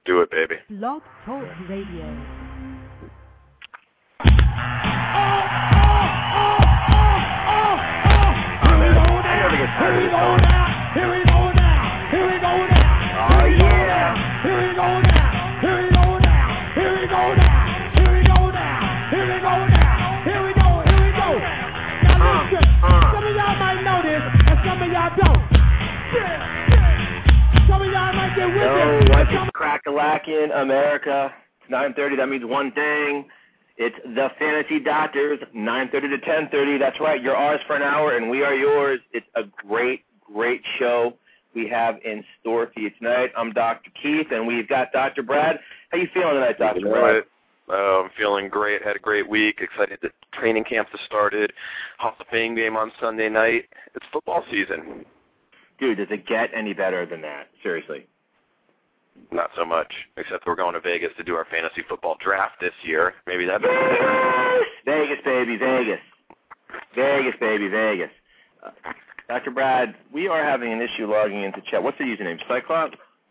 do it, baby. Blog Talk Radio. What's crack-a-lackin', America? It's 9:30. That means one thing. It's the Fantasy Doctors, 9:30 to 10:30. That's right. You're ours for an hour, and we are yours. It's a great, great show we have in store for you tonight. I'm Dr. Keith, and we've got Dr. Brad. How you feeling tonight, Dr. Brad? I'm feeling great. Had a great week. Excited that training camps have started. Hall of Fame game on Sunday night. It's football season. Dude, does it get any better than that? Seriously. Not so much, except we're going to Vegas to do our fantasy football draft this year. Maybe that's Vegas, baby, Vegas. Vegas, baby, Vegas. Dr. Brad, we are having an issue logging into chat. What's the username? Cyclops?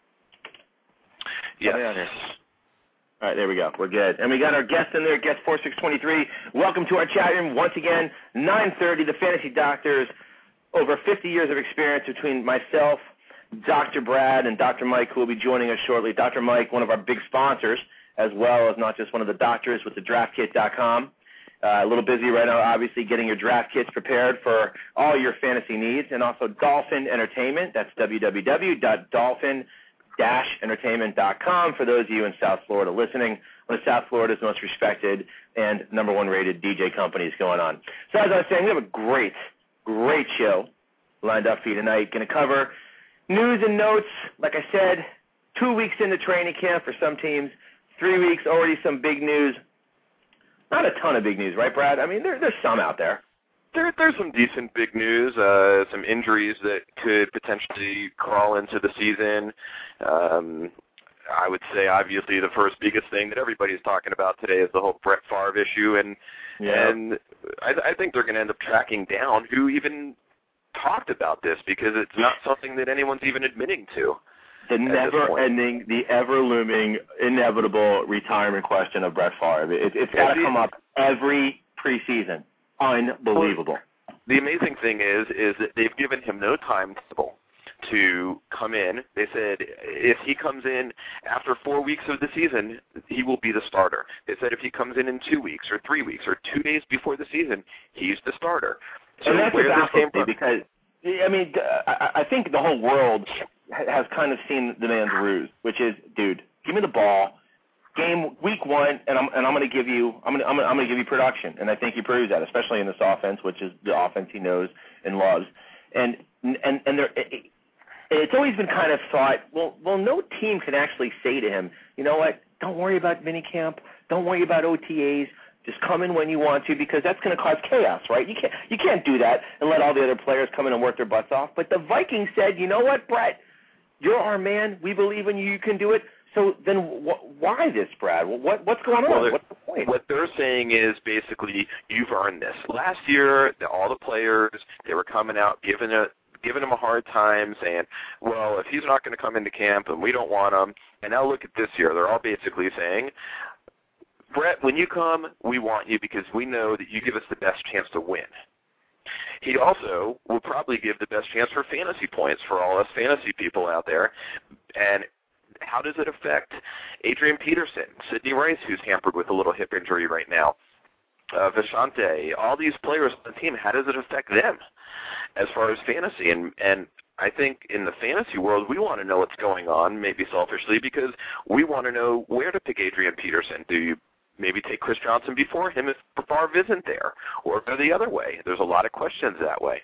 Yes. All right, there we go. We're good. And we got our guest in there, guest 4623. Welcome to our chat room. Once again, 9:30, the Fantasy Doctors. Over 50 years of experience between myself, Dr. Brad, and Dr. Mike, who will be joining us shortly. Dr. Mike, one of our big sponsors, as well as not just one of the doctors with the draftkit.com. A little busy right now, obviously, getting your draft kits prepared for all your fantasy needs. And also Dolphin Entertainment. That's www.dolphin-entertainment.com for those of you in South Florida listening. One of South Florida's most respected and #1 rated DJ companies going on. So as I was saying, we have a great show lined up for you tonight. Going to cover news and notes. Like I said, 2 weeks into training camp for some teams, 3 weeks, already some big news. Not a ton of big news, right, Brad? I mean, there's some out there. There's some decent big news, some injuries that could potentially crawl into the season. I would say, obviously, the first biggest thing that everybody's talking about today is the whole Brett Favre issue, and I think they're going to end up tracking down who even talked about this, because it's not something that anyone's even admitting to. The never-ending, the ever-looming, inevitable retirement question of Brett Favre. It's got to come up every preseason. Unbelievable. The amazing thing is that they've given him no timetable to come in. They said if he comes in after 4 weeks of the season, he will be the starter. They said if he comes in 2 weeks or 3 weeks or 2 days before the season, he's the starter. So and that's what baffles me, because, I mean, I think the whole world has kind of seen the man's ruse, which is, dude, give me the ball, week 1, and I'm going to give you production, and I think he proves that, especially in this offense, which is the offense he knows and loves, and there. It's always been kind of thought, well, no team can actually say to him, you know what, don't worry about minicamp, don't worry about OTAs, just come in when you want to, because that's going to cause chaos, right? You can't do that and let all the other players come in and work their butts off. But the Vikings said, you know what, Brett, you're our man, we believe in you, you can do it. So then why this, Brad? What's going on? What's the point? What they're saying is basically, you've earned this. Last year, all the players, they were coming out giving him a hard time, saying, well, if he's not going to come into camp and we don't want him, and now look at this year, they're all basically saying, Brett, when you come, we want you because we know that you give us the best chance to win. He also will probably give the best chance for fantasy points for all us fantasy people out there. And how does it affect Adrian Peterson, Sidney Rice, who's hampered with a little hip injury right now, Vashante, all these players on the team, how does it affect them as far as fantasy? And I think in the fantasy world, we want to know what's going on, maybe selfishly, because we want to know where to pick Adrian Peterson. Do you maybe take Chris Johnson before him if Favre isn't there, or go the other way? There's a lot of questions that way.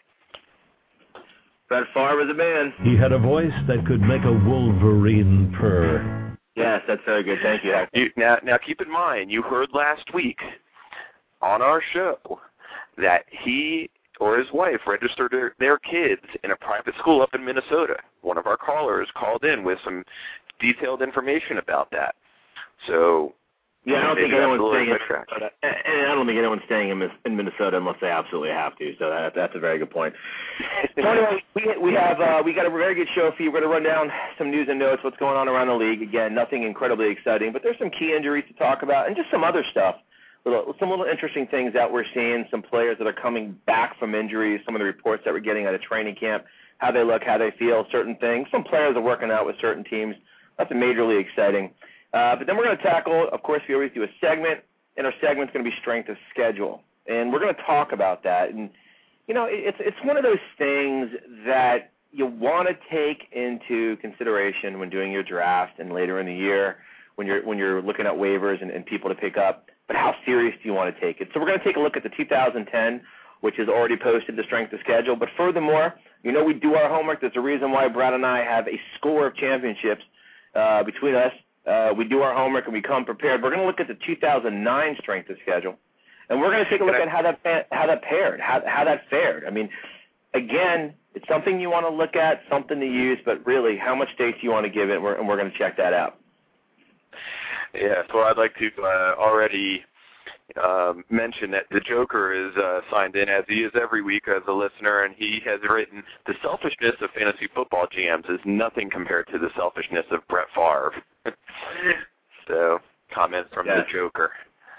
Brett Favre was a man. He had a voice that could make a wolverine purr. Yes, that's very good. Thank you. Now keep in mind, you heard last week on our show that he or his wife registered their kids in a private school up in Minnesota. One of our callers called in with some detailed information about that. So Yeah, I don't think Maybe that's anyone's a little staying in bit track. Minnesota. And I don't think anyone's staying in Minnesota unless they absolutely have to. So that's a very good point. So anyway, we got a very good show for you. We're going to run down some news and notes, what's going on around the league. Again, nothing incredibly exciting, but there's some key injuries to talk about and just some other stuff. Some little interesting things that we're seeing, some players that are coming back from injuries, some of the reports that we're getting out of training camp, how they look, how they feel, certain things. Some players are working out with certain teams. That's majorly exciting. But then we're going to tackle, of course, we always do a segment, and our segment's going to be strength of schedule. And we're going to talk about that. And, you know, it's one of those things that you want to take into consideration when doing your draft and later in the year when you're looking at waivers and people to pick up. But how serious do you want to take it? So we're going to take a look at the 2010, which is already posted, the strength of schedule. But furthermore, you know we do our homework. There's a reason why Brad and I have a score of championships between us. We do our homework and we come prepared. We're going to look at the 2009 strength of schedule, and we're going to take a look at how that fared. I mean, again, it's something you want to look at, something to use, but really, how much space do you want to give it? And we're going to check that out. Yeah, so I'd like to already mention that the Joker is signed in, as he is every week as a listener, and he has written, the selfishness of fantasy football GMs is nothing compared to the selfishness of Brett Favre. So, comments from the Joker.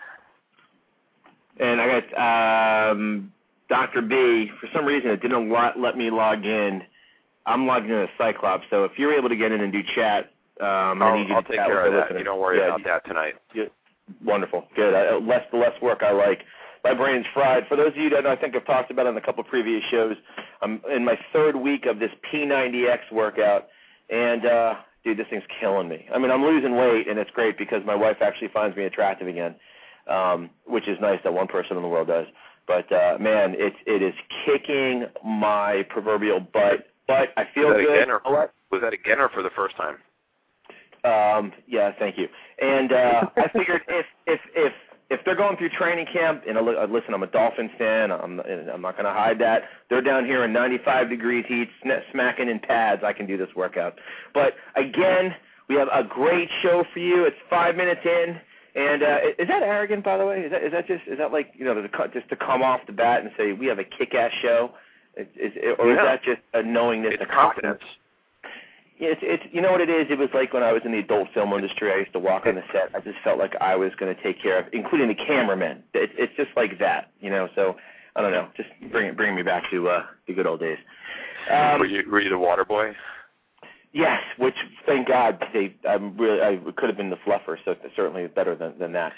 And I got Dr. B. For some reason, it didn't let me log in. I'm logged in as Cyclops, so if you're able to get in and do chat, I'll take care of that. You don't worry about that tonight. Wonderful. Good. The less work I like. My brain's fried. For those of you that I think I've talked about on a couple previous shows, I'm in my third week of this P90X workout, and dude, this thing's killing me. I mean, I'm losing weight, and it's great because my wife actually finds me attractive again, which is nice that one person in the world does. But, man, it is kicking my proverbial butt. But I feel good. Was that again or for the first time? Yeah, thank you. And I figured if they're going through training camp, and listen, I'm a Dolphins fan. I'm not going to hide that. They're down here in 95 degrees heat, smacking in pads. I can do this workout. But again, we have a great show for you. It's 5 minutes in, and is that arrogant, by the way? Is that like, you know, just to come off the bat and say we have a kick-ass show, is that just a knowingness? It's confidence. It's you know what it is? It was like when I was in the adult film industry. I used to walk on the set. I just felt like I was going to take care of, including the cameramen. It's just like that, you know. So I don't know. Just bring me back to the good old days. Were you the water boy? Yes, which thank God I could have been the fluffer. So it's certainly better than that.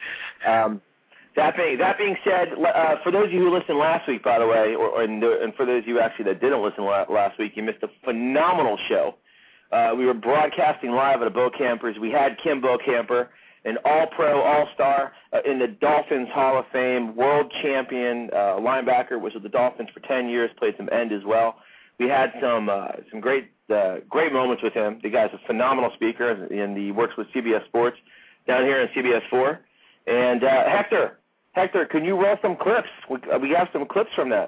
That being said, for those of you who listened last week, by the way, and for those of you actually that didn't listen last week, you missed a phenomenal show. We were broadcasting live at a Bo Campers. We had Kim Bocamper, an all-pro, all-star in the Dolphins Hall of Fame, world champion linebacker, was with the Dolphins for 10 years, played some end as well. We had some great moments with him. The guy's a phenomenal speaker, and he works with CBS Sports down here in CBS4. And Hector, can you roll some clips? We have some clips from that.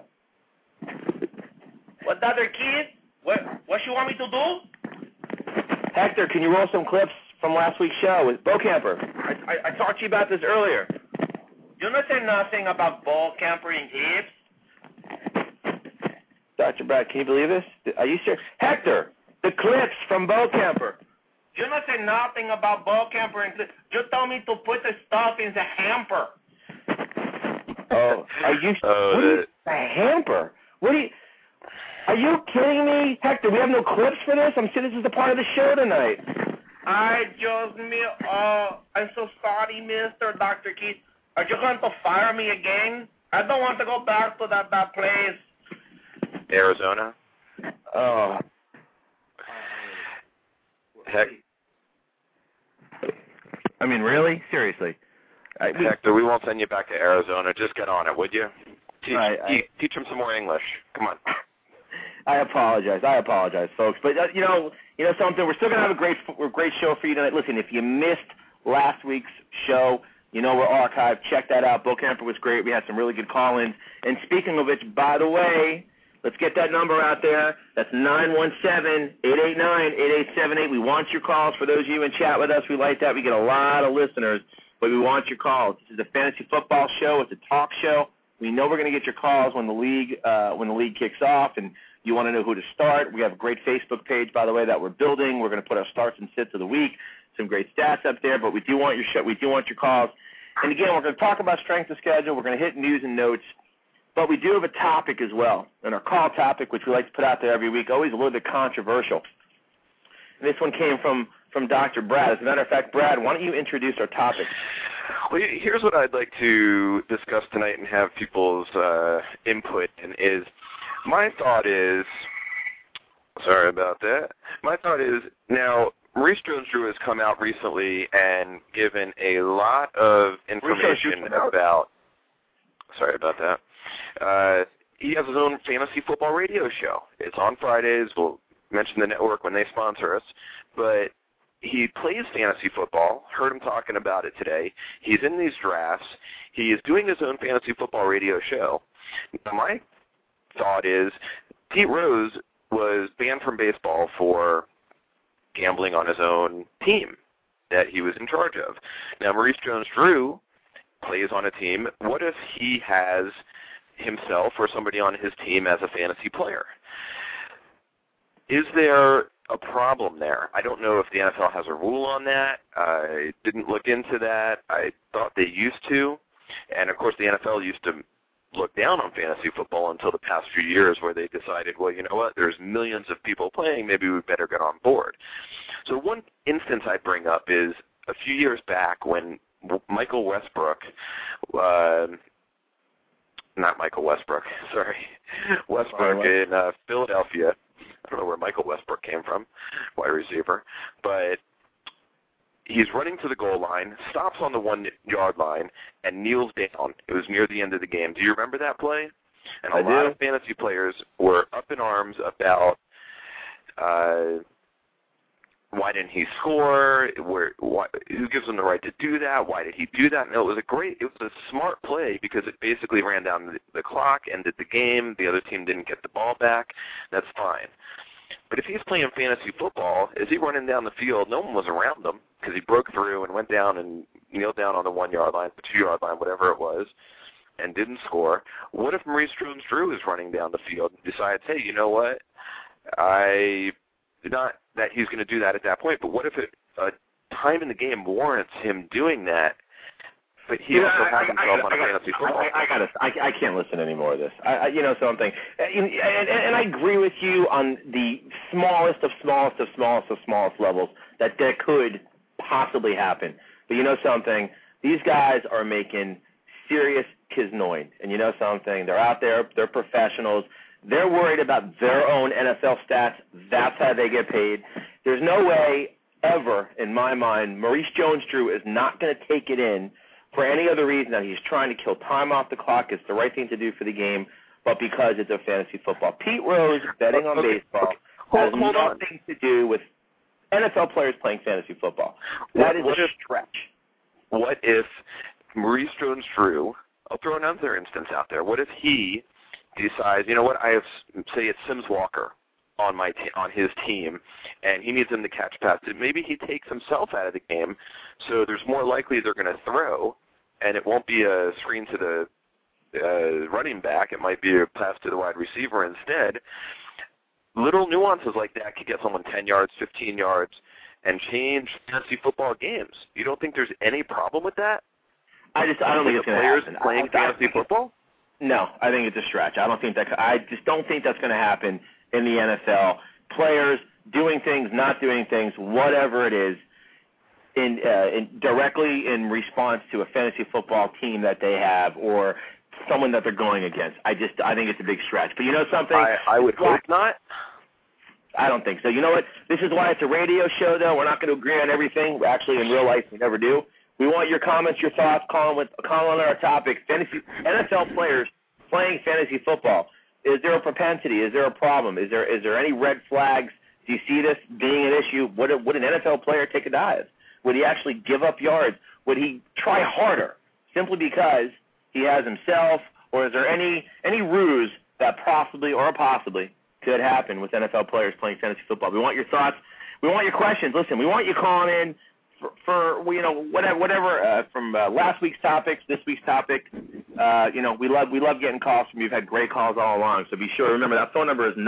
What other kid? What you want me to do? Hector, can you roll some clips from last week's show with Bo Camper? I talked to you about this earlier. You not say nothing about Bo Camper in hips? Dr. Brad, can you believe this? Are you serious? Hector, the clips from Bo Camper. You not say nothing about Bo Camper in clips. You told me to put the stuff in the hamper. Oh, a hamper? Are you kidding me? Hector, we have no clips for this? I'm saying this is a part of the show tonight. I'm so sorry, Mr. Dr. Keith. Are you going to fire me again? I don't want to go back to that place. Arizona? Oh. Heck. I mean, really? Seriously? Hector, we won't send you back to Arizona. Just get on it, would you? Teach him some more English. Come on. I apologize, folks. But you know something. We're still gonna have a great show for you tonight. Listen, if you missed last week's show, you know we're archived. Check that out. Bo Camper was great. We had some really good call-ins. And speaking of which, by the way, let's get that number out there. That's 917-889-8878. We want your calls. For those of you in chat with us, we like that. We get a lot of listeners but we want your calls. This is a fantasy football show. It's a talk show. We know we're going to get your calls when the league kicks off, and you want to know who to start. We have a great Facebook page, by the way, that we're building. We're going to put our starts and sits of the week, some great stats up there, but we do want your show. We do want your calls. And, again, we're going to talk about strength of schedule. We're going to hit news and notes. But we do have a topic as well, and our call topic, which we like to put out there every week, always a little bit controversial. And this one came from Dr. Brad. As a matter of fact, Brad, why don't you introduce our topic? Well, here's what I'd like to discuss tonight and have people's input in is my thought is, sorry about that, my thought is now Maurice Jones-Drew has come out recently and given a lot of information about, sorry about that. He has his own fantasy football radio show. It's on Fridays. We'll mention the network when they sponsor us. But he plays fantasy football. Heard him talking about it today. He's in these drafts. He is doing his own fantasy football radio show. Now, my thought is Pete Rose was banned from baseball for gambling on his own team that he was in charge of. Now, Maurice Jones-Drew plays on a team. What if he has himself or somebody on his team as a fantasy player? Is there a problem there? I don't know if the NFL has a rule on that. I didn't look into that. I thought they used to. And, of course, the NFL used to look down on fantasy football until the past few years where they decided, well, you know what, there's millions of people playing, maybe we better get on board. So one instance I bring up is a few years back when Michael Westbrook, not Michael Westbrook, sorry, Westbrook in Philadelphia. I don't know where Michael Westbrook came from, wide receiver, but he's running to the goal line, stops on the 1-yard line, and kneels down. It was near the end of the game. Do you remember that play? And a lot of fantasy players were up in arms about why didn't he score? Who gives him the right to do that? Why did he do that? And it was a smart play because it basically ran down the clock, ended the game. The other team didn't get the ball back. That's fine. But if he's playing fantasy football, is he running down the field? No one was around him because he broke through and went down and kneeled down on the 1-yard line, the 2-yard line, whatever it was, and didn't score. What if Maurice Jones-Drew is running down the field and decides, hey, you know what? Not that he's going to do that at that point, but what if a time in the game warrants him doing that, but he also has himself on a fantasy football? I can't listen anymore of this. You know something, and I agree with you on the smallest levels that could possibly happen. But you know something, these guys are making serious kisnoid, and you know something, they're out there, they're professionals. They're worried about their own NFL stats. That's how they get paid. There's no way ever, in my mind, Maurice Jones-Drew is not going to take it in for any other reason that he's trying to kill time off the clock. It's the right thing to do for the game, but because it's a fantasy football. Pete Rose betting on baseball has nothing to do with NFL players playing fantasy football. That is a stretch. What if Maurice Jones-Drew, I'll throw another instance out there, what if he decides, you know what, say it's Sims Walker on his team, and he needs him to catch passes. Maybe he takes himself out of the game, so there's more likely they're going to throw, and it won't be a screen to the running back. It might be a pass to the wide receiver instead. Little nuances like that could get someone 10 yards, 15 yards, and change fantasy football games. You don't think there's any problem with that? I don't think it's going to happen. Playing fantasy football? No, I think it's a stretch. I just don't think that's going to happen in the NFL. Players doing things, not doing things, whatever it is, directly in response to a fantasy football team that they have or someone that they're going against. I think it's a big stretch. But you know something? I would hope not. I don't think so. You know what? This is why it's a radio show, though. We're not going to agree on everything. Actually, in real life, we never do. We want your comments, your thoughts. Call on our topic. NFL players playing fantasy football. Is there a propensity? Is there a problem? Is there any red flags? Do you see this being an issue? Would an NFL player take a dive? Would he actually give up yards? Would he try harder simply because he has himself? Or is there any ruse that possibly could happen with NFL players playing fantasy football? We want your thoughts. We want your questions. Listen, we want you calling in for whatever from last week's topics, this week's topic. We love getting calls from you. You've had great calls all along. So be sure remember that phone number is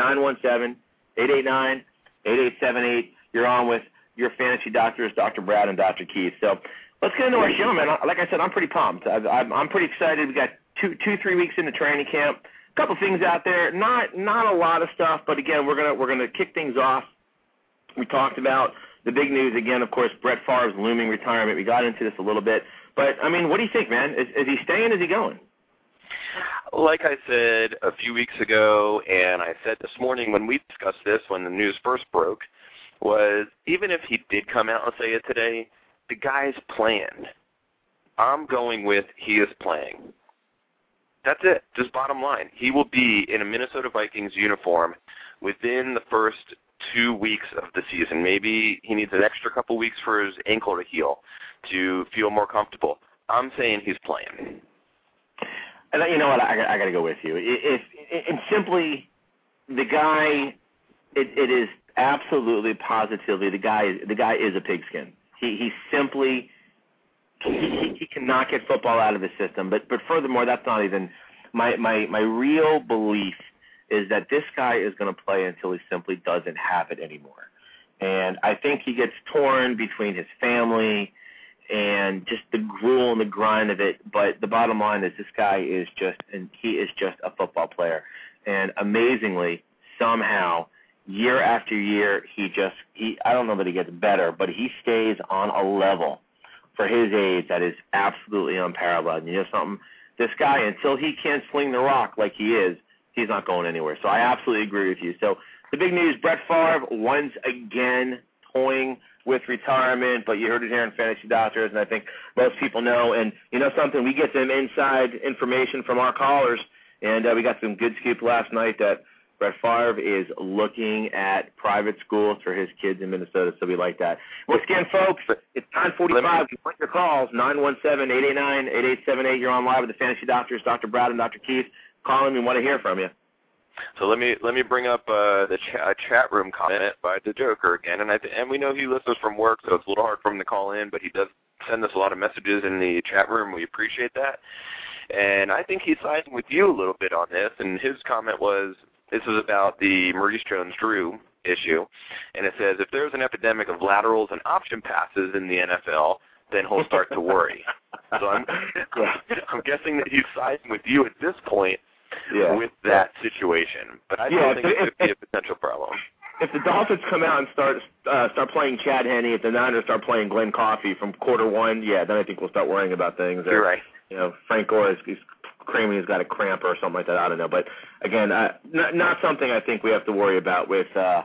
917-889-8878. You're on with your fantasy doctors, Dr. Brad and Dr. Keith. So let's get into our show, man. Like I said, I'm pretty pumped. I'm pretty excited. We got 3 weeks into training camp. A couple things out there. Not a lot of stuff, but again, we're gonna kick things off. We talked about the big news again, of course, Brett Favre's looming retirement. We got into this a little bit, but I mean, what do you think, man? Is he staying? Is he going? Like I said a few weeks ago, and I said this morning when we discussed this, when the news first broke, was even if he did come out and say it today, the guy's playing. I'm going with he is playing. That's it. Just bottom line. He will be in a Minnesota Vikings uniform within the first 2 weeks of the season. Maybe he needs an extra couple weeks for his ankle to heal to feel more comfortable. I'm saying he's playing. And you know what? I got to go with you. And simply, the guy, it is absolutely, positively, the guy is a pigskin. He simply he cannot get football out of his system. But furthermore, that's not even my real belief is that this guy is going to play until he simply doesn't have it anymore. And I think he gets torn between his family and just the gruel and the grind of it. But the bottom line is this guy is just a football player. And amazingly, somehow, year after year, he I don't know that he gets better, but he stays on a level for his age that is absolutely unparalleled. And you know something? This guy, until he can swing the rock like he is, he's not going anywhere. So I absolutely agree with you. So the big news, Brett Favre once again toying with retirement, but you heard it here in Fantasy Doctors, and I think most people know. And you know something? We get some inside information from our callers, and we got some good scoop last night that Brett Favre is looking at private schools for his kids in Minnesota, so we like that. Once again, folks, it's 9:45. You want your calls, 917-889-8878. You're on live with the Fantasy Doctors, Dr. Brad and Dr. Keith. Call in. We want to hear from you. So let me bring up the chat room comment by the Joker again, and we know he listens from work, so it's a little hard for him to call in, but he does send us a lot of messages in the chat room. We appreciate that, and I think he's siding with you a little bit on this. And his comment was, this is about the Maurice Jones-Drew issue, and it says if there's an epidemic of laterals and option passes in the NFL, then he'll start to worry. So I'm guessing that he's siding with you at this point. Yeah, with that situation, but I still think it could be a potential problem. If the Dolphins come out and start playing Chad Henne, if the Niners start playing Glenn Coffey from quarter one, then I think we'll start worrying about things. You're right. You know, Frank Gore is claiming he's got a cramp or something like that. I don't know, but again, not something I think we have to worry about with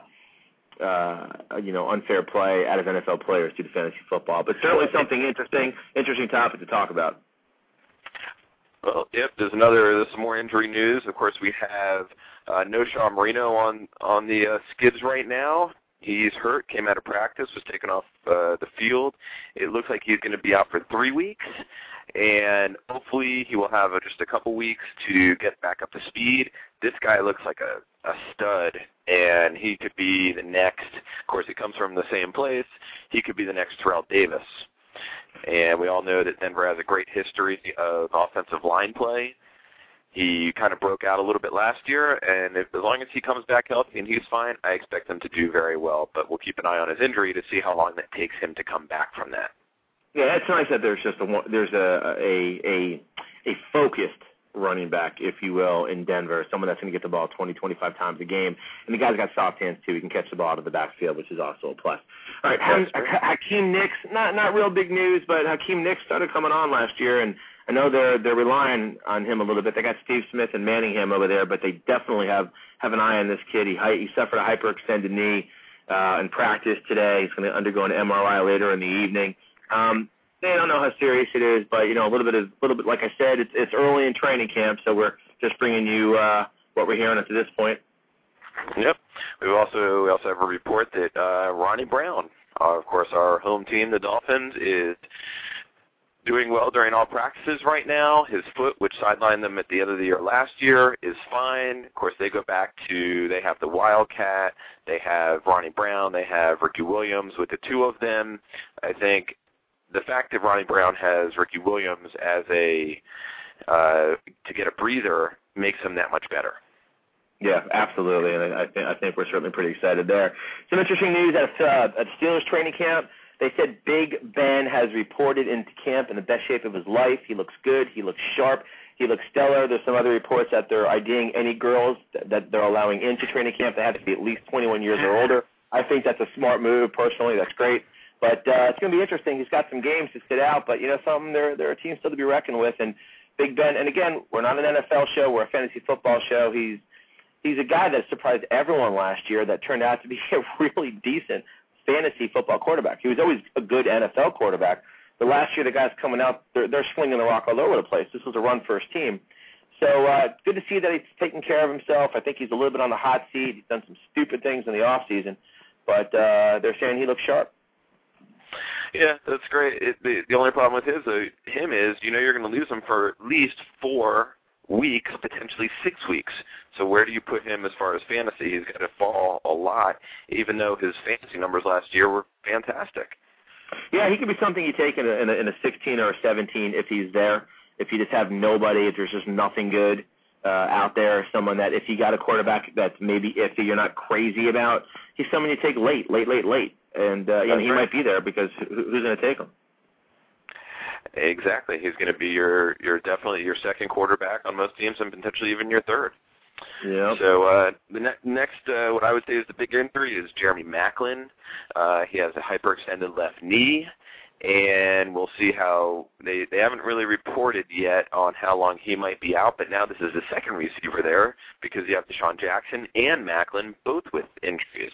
unfair play out of NFL players due to fantasy football. But certainly something interesting topic to talk about. Well, yep, there's some more injury news. Of course, we have Noshaw Marino on the skids right now. He's hurt, came out of practice, was taken off the field. It looks like he's going to be out for 3 weeks, and hopefully he will have just a couple weeks to get back up to speed. This guy looks like a stud, and he could be the next. Of course, he comes from the same place. He could be the next Terrell Davis. And we all know that Denver has a great history of offensive line play. He kind of broke out a little bit last year, and as long as he comes back healthy and he's fine, I expect him to do very well. But we'll keep an eye on his injury to see how long that takes him to come back from that. Yeah, it's nice that there's a focused running back, if you will, in Denver, someone that's going to get the ball 20, 25 times a game. And the guy's got soft hands, too. He can catch the ball out of the backfield, which is also a plus. All right, Hakeem Nicks, not real big news, but Hakeem Nicks started coming on last year, and I know they're relying on him a little bit. They got Steve Smith and Manningham over there, but they definitely have an eye on this kid. He suffered a hyperextended knee in practice today. He's going to undergo an MRI later in the evening. They don't know how serious it is, but a little bit. Like I said, it's early in training camp, so we're just bringing you what we're hearing up to this point. Yep. We also have a report that Ronnie Brown, of course, our home team, the Dolphins, is doing well during all practices right now. His foot, which sidelined them at the end of the year last year, is fine. Of course, they go back to, they have the Wildcat, they have Ronnie Brown, they have Ricky Williams. With the two of them, I think the fact that Ronnie Brown has Ricky Williams as a to get a breather makes him that much better. Yeah, absolutely, and I think we're certainly pretty excited there. Some interesting news at Steelers training camp. They said Big Ben has reported into camp in the best shape of his life. He looks good. He looks sharp. He looks stellar. There's some other reports that they're IDing any girls that they're allowing into training camp that have to be at least 21 years or older. I think that's a smart move. Personally, that's great. But it's going to be interesting. He's got some games to sit out, but, something, they're a team still to be reckoned with. And Big Ben, and again, we're not an NFL show. We're a fantasy football show. He's a guy that surprised everyone last year that turned out to be a really decent fantasy football quarterback. He was always a good NFL quarterback, but last year the guys coming out, they're slinging the rock all over the place. This was a run-first team. So good to see that he's taking care of himself. I think he's a little bit on the hot seat. He's done some stupid things in the offseason, but they're saying he looks sharp. Yeah, that's great. The only problem with him is, you're going to lose him for at least 4 weeks, potentially 6 weeks. So where do you put him as far as fantasy? He's got to fall a lot, even though his fantasy numbers last year were fantastic. Yeah, he could be something you take in a 16 or a 17 if he's there. If you just have nobody, if there's just nothing good out there, someone that if you got a quarterback that's maybe iffy, you're not crazy about, he's someone you take late. And he might be there because who's going to take him? Exactly. He's going to be definitely your second quarterback on most teams and potentially even your third. Yeah. So the next, what I would say is the big injury is Jeremy Maclin. He has a hyperextended left knee, and we'll see how they haven't really reported yet on how long he might be out, but now this is the second receiver there because you have Deshaun Jackson and Maclin both with injuries.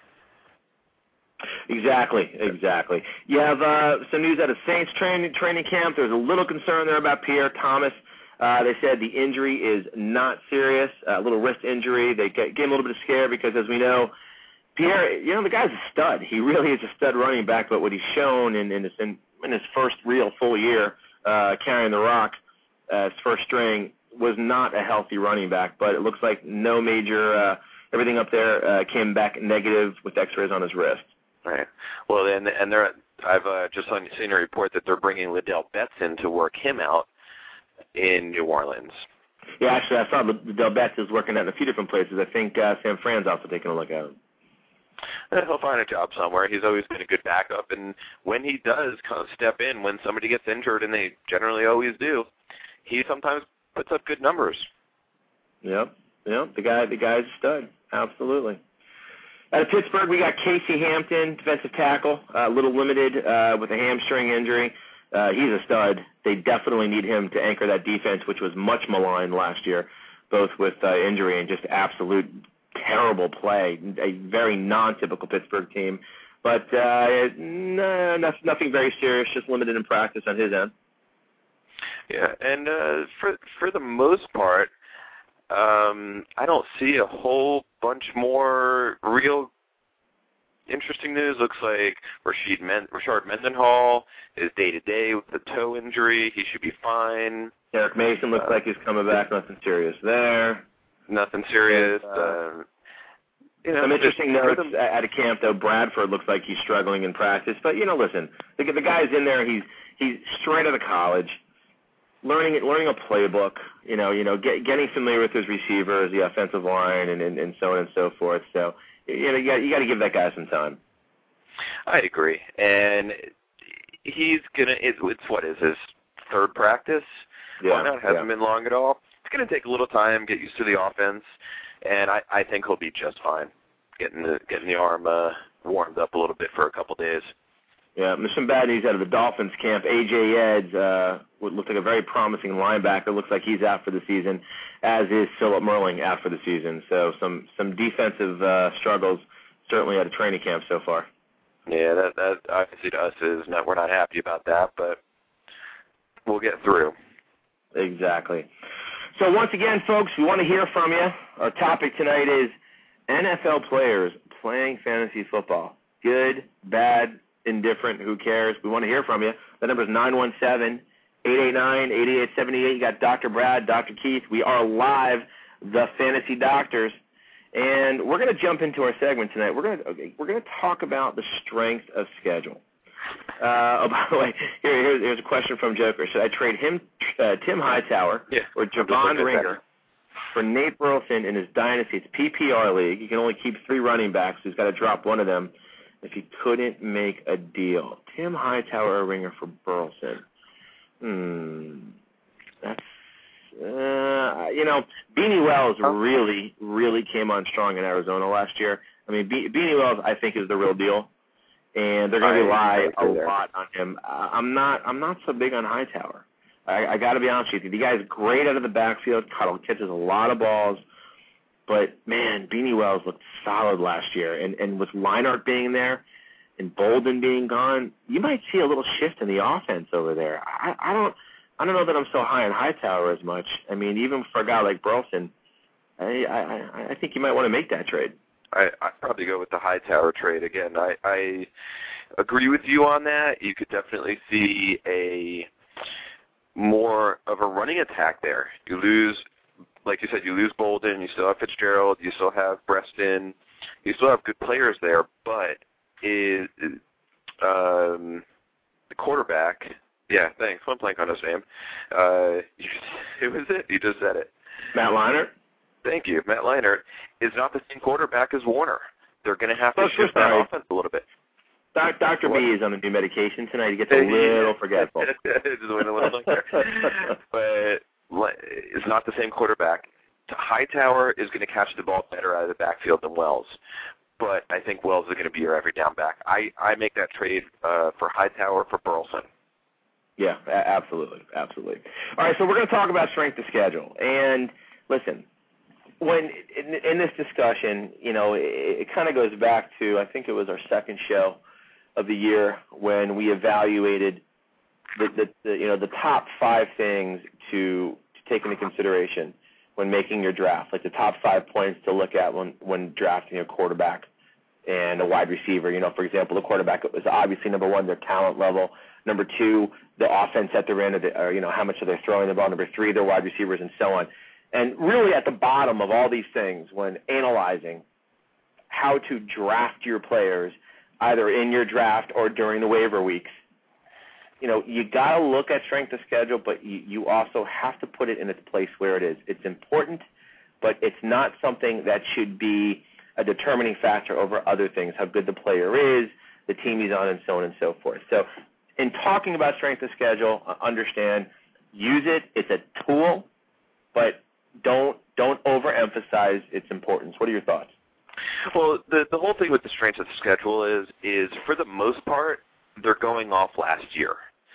Exactly. You have some news out of Saints training camp. There's a little concern there about Pierre Thomas. They said the injury is not serious, a little wrist injury. They gave him a little bit of scare because, as we know, Pierre, the guy's a stud. He really is a stud running back, but what he's shown in his first real full year carrying the rock as first string was not a healthy running back, but it looks like no major everything up there came back negative with x-rays on his wrist. Right. Well, I've just seen a report that they're bringing Liddell Betts in to work him out in New Orleans. Yeah, actually, I saw Liddell Betts is working out in a few different places. I think Sam Fran's also taking a look at him. He'll find a job somewhere. He's always been a good backup, and when he does kind of step in when somebody gets injured, and they generally always do, he sometimes puts up good numbers. Yep. The guy's a stud. Absolutely. Out of Pittsburgh, we got Casey Hampton, defensive tackle, a little limited with a hamstring injury. He's a stud. They definitely need him to anchor that defense, which was much maligned last year, both with injury and just absolute terrible play. A very non-typical Pittsburgh team. But nothing very serious, just limited in practice on his end. Yeah, and for the most part, I don't see a whole bunch more real interesting news. Looks like Rashard Mendenhall is day-to-day with the toe injury. He should be fine. Derek Mason looks like he's coming back. Nothing serious there. Nothing serious. Some interesting notes out of camp, though. Bradford looks like he's struggling in practice. But, listen, the guy's in there. He's straight out of college. Learning a playbook, getting familiar with his receivers, the offensive line, and so on and so forth. So, you got to give that guy some time. I agree, and he's gonna. It's his third practice. Yeah, why not? Hasn't been long at all. It's gonna take a little time, get used to the offense, and I think he'll be just fine. Getting the arm warmed up a little bit for a couple days. Yeah, there's some bad news out of the Dolphins camp. A.J. Eds would look like a very promising linebacker. Looks like he's out for the season, as is Philip Merling out for the season. So some defensive struggles certainly out of training camp so far. Yeah, that obviously to us is we're not happy about that, but we'll get through. Exactly. So once again, folks, we want to hear from you. Our topic tonight is NFL players playing fantasy football. Good, bad, indifferent, who cares? We want to hear from you. The number is 917-889-8878. You got Dr. Brad, Dr. Keith. We are live, the Fantasy Doctors, and we're going to jump into our segment tonight. We're going to talk about the strength of schedule. By the way, here's a question from Joker. Should I trade Tim Hightower or Javon Ringer for Nate Burleson in his dynasty? It's PPR league. You can only keep 3 running backs. He's got to drop one of them if he couldn't make a deal. Tim Hightower or Ringer for Burleson. That's Beanie Wells really came on strong in Arizona last year. I mean, Beanie Wells, I think, is the real deal, and they're going to rely a lot on him. I'm not so big on Hightower. I got to be honest with you. The guy's great out of the backfield, catches a lot of balls, but man, Beanie Wells looked solid last year, and with Leinart being there and Bolden being gone, you might see a little shift in the offense over there. I don't know that I'm so high on Hightower as much. I mean, even for a guy like Burleson, I think you might want to make that trade. I'd probably go with the Hightower trade again. I agree with you on that. You could definitely see more of a running attack there. You lose, like you said, you lose Bolden, you still have Fitzgerald, you still have Breston, you still have good players there, but the quarterback, thanks, one blank on his name. Who was it? You just said it. Matt Leinart? Thank you. Matt Leinart is not the same quarterback as Warner. They're going to have to shift that offense a little bit. Dr. B is on a new medication tonight. He gets a little forgetful. Just went a little there. But it's not the same quarterback. Hightower is going to catch the ball better out of the backfield than Wells. But I think Wells is going to be your every down back. I make that trade for Hightower for Burleson. Yeah, absolutely. All right, so we're going to talk about strength of schedule. And listen, when in this discussion, it kind of goes back to, I think it was our second show of the year when we evaluated the top 5 things to take into consideration when making your draft, like the top 5 points to look at when drafting a quarterback and a wide receiver. For example, the quarterback was obviously number 1, their talent level. Number 2, the offense that they're in, or how much are they throwing the ball. Number 3, their wide receivers, and so on. And really at the bottom of all these things, when analyzing how to draft your players, either in your draft or during the waiver weeks, you got to look at strength of schedule, but you also have to put it in its place where it is. It's important, but it's not something that should be a determining factor over other things, how good the player is, the team he's on, and so on and so forth. So in talking about strength of schedule, understand, use it. It's a tool, but don't overemphasize its importance. What are your thoughts? Well, the whole thing with the strength of the schedule is for the most part, they're going off last year.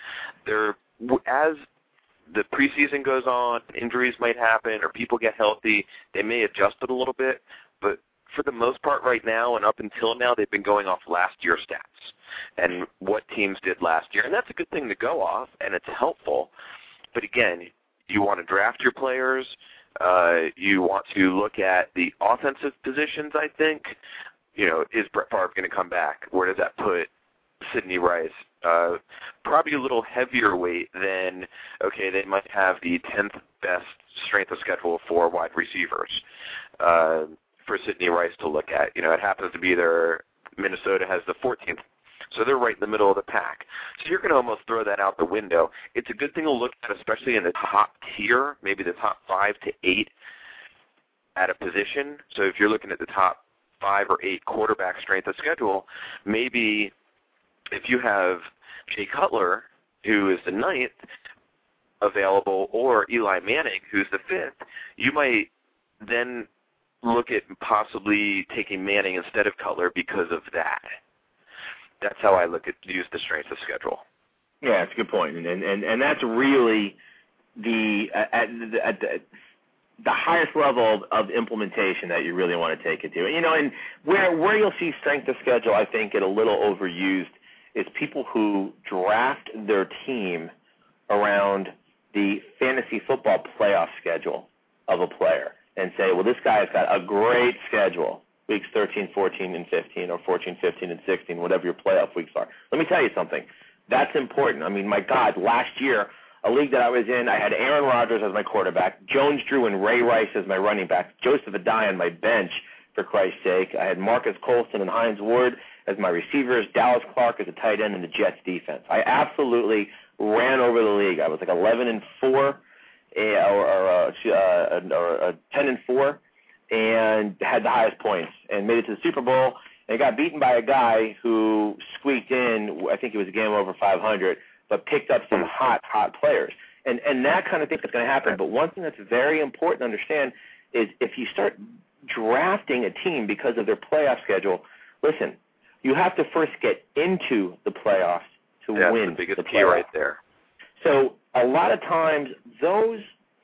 As the preseason goes on, injuries might happen or people get healthy, they may adjust it a little bit, but for the most part right now and up until now, they've been going off last year's stats and what teams did last year. And that's a good thing to go off, and it's helpful. But again, you want to draft your players. You want to look at the offensive positions, I think. Is Brett Favre going to come back? Where does that put Sidney Rice? Probably a little heavier weight than, they might have the 10th best strength of schedule for wide receivers for Sidney Rice to look at. It happens to be Minnesota has the 14th. So they're right in the middle of the pack. So you're going to almost throw that out the window. It's a good thing to look at, especially in the top tier, maybe the top 5 to 8 at a position. So if you're looking at the top 5 or 8 quarterback strength of schedule, maybe if you have Jay Cutler, who is the 9th available, or Eli Manning, who's the 5th, you might then look at possibly taking Manning instead of Cutler because of that. That's how I use the strength of schedule. Yeah, it's a good point, and that's really at the highest level of implementation that you really want to take it to. And where you'll see strength of schedule, I think, get a little overused is people who draft their team around the fantasy football playoff schedule of a player and say, well, this guy's got a great schedule. weeks 13, 14, and 15, or 14, 15, and 16, whatever your playoff weeks are. Let me tell you something. That's important. I mean, my God, last year, a league that I was in, I had Aaron Rodgers as my quarterback, Jones Drew and Ray Rice as my running back, Joseph Adai on my bench, for Christ's sake. I had Marcus Colston and Hines Ward as my receivers, Dallas Clark as a tight end, and the Jets defense. I absolutely ran over the league. I was like 11-4 or 10-4, and had the highest points, and made it to the Super Bowl, and got beaten by a guy who squeaked in, I think it was a game over 500, but picked up some hot players. And that kind of thing is going to happen. But one thing that's very important to understand is if you start drafting a team because of their playoff schedule, listen, you have to first get into the playoffs to win. That's the biggest key right there. So a lot of times those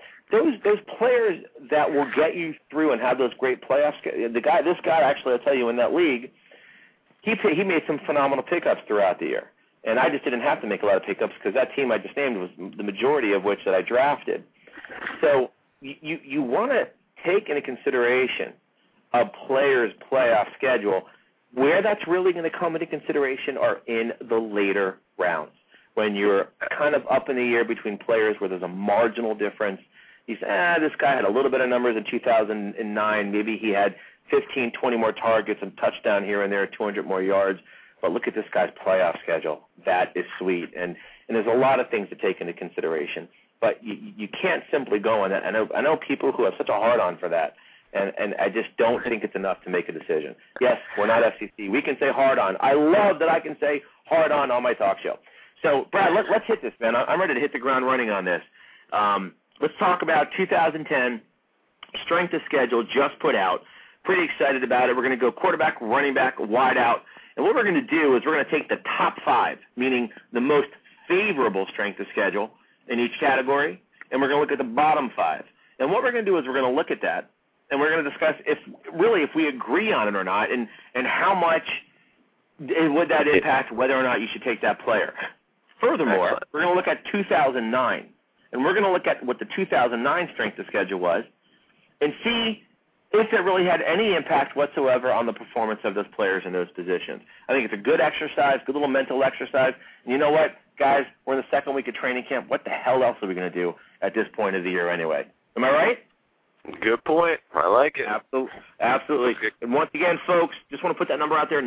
players that will get you through and have those great playoffs. This guy actually, I'll tell you, in that league, he made some phenomenal pickups throughout the year, and I just didn't have to make a lot of pickups because that team I just named was the majority of which that I drafted. So you want to take into consideration a player's playoff schedule. Where that's really going to come into consideration are in the later rounds, when you're kind of up in the air between players where there's a marginal difference. You say, this guy had a little bit of numbers in 2009. Maybe he had 15, 20 more targets and touchdown here and there, 200 more yards. But look at this guy's playoff schedule. That is sweet. And there's a lot of things to take into consideration. But you can't simply go on that. I know people who have such a hard-on for that, and I just don't think it's enough to make a decision. Yes, we're not FCC. We can say hard-on. I love that I can say hard-on my talk show. So, Brad, let's hit this, man. I'm ready to hit the ground running on this. Let's talk about 2010 strength of schedule just put out. Pretty excited about it. We're going to go quarterback, running back, wide out. And what we're going to do is we're going to take the top 5, meaning the most favorable strength of schedule in each category, and we're going to look at the bottom 5. And what we're going to do is we're going to look at that, and we're going to discuss if we agree on it or not, and how much would that impact whether or not you should take that player. Furthermore, we're going to look at 2009, and we're going to look at what the 2009 strength of schedule was and see if it really had any impact whatsoever on the performance of those players in those positions. I think it's a good exercise, good little mental exercise. And you know what, guys? We're in the second week of training camp. What the hell else are we going to do at this point of the year anyway? Am I right? Good point. I like it. Absolutely. And once again, folks, just want to put that number out there,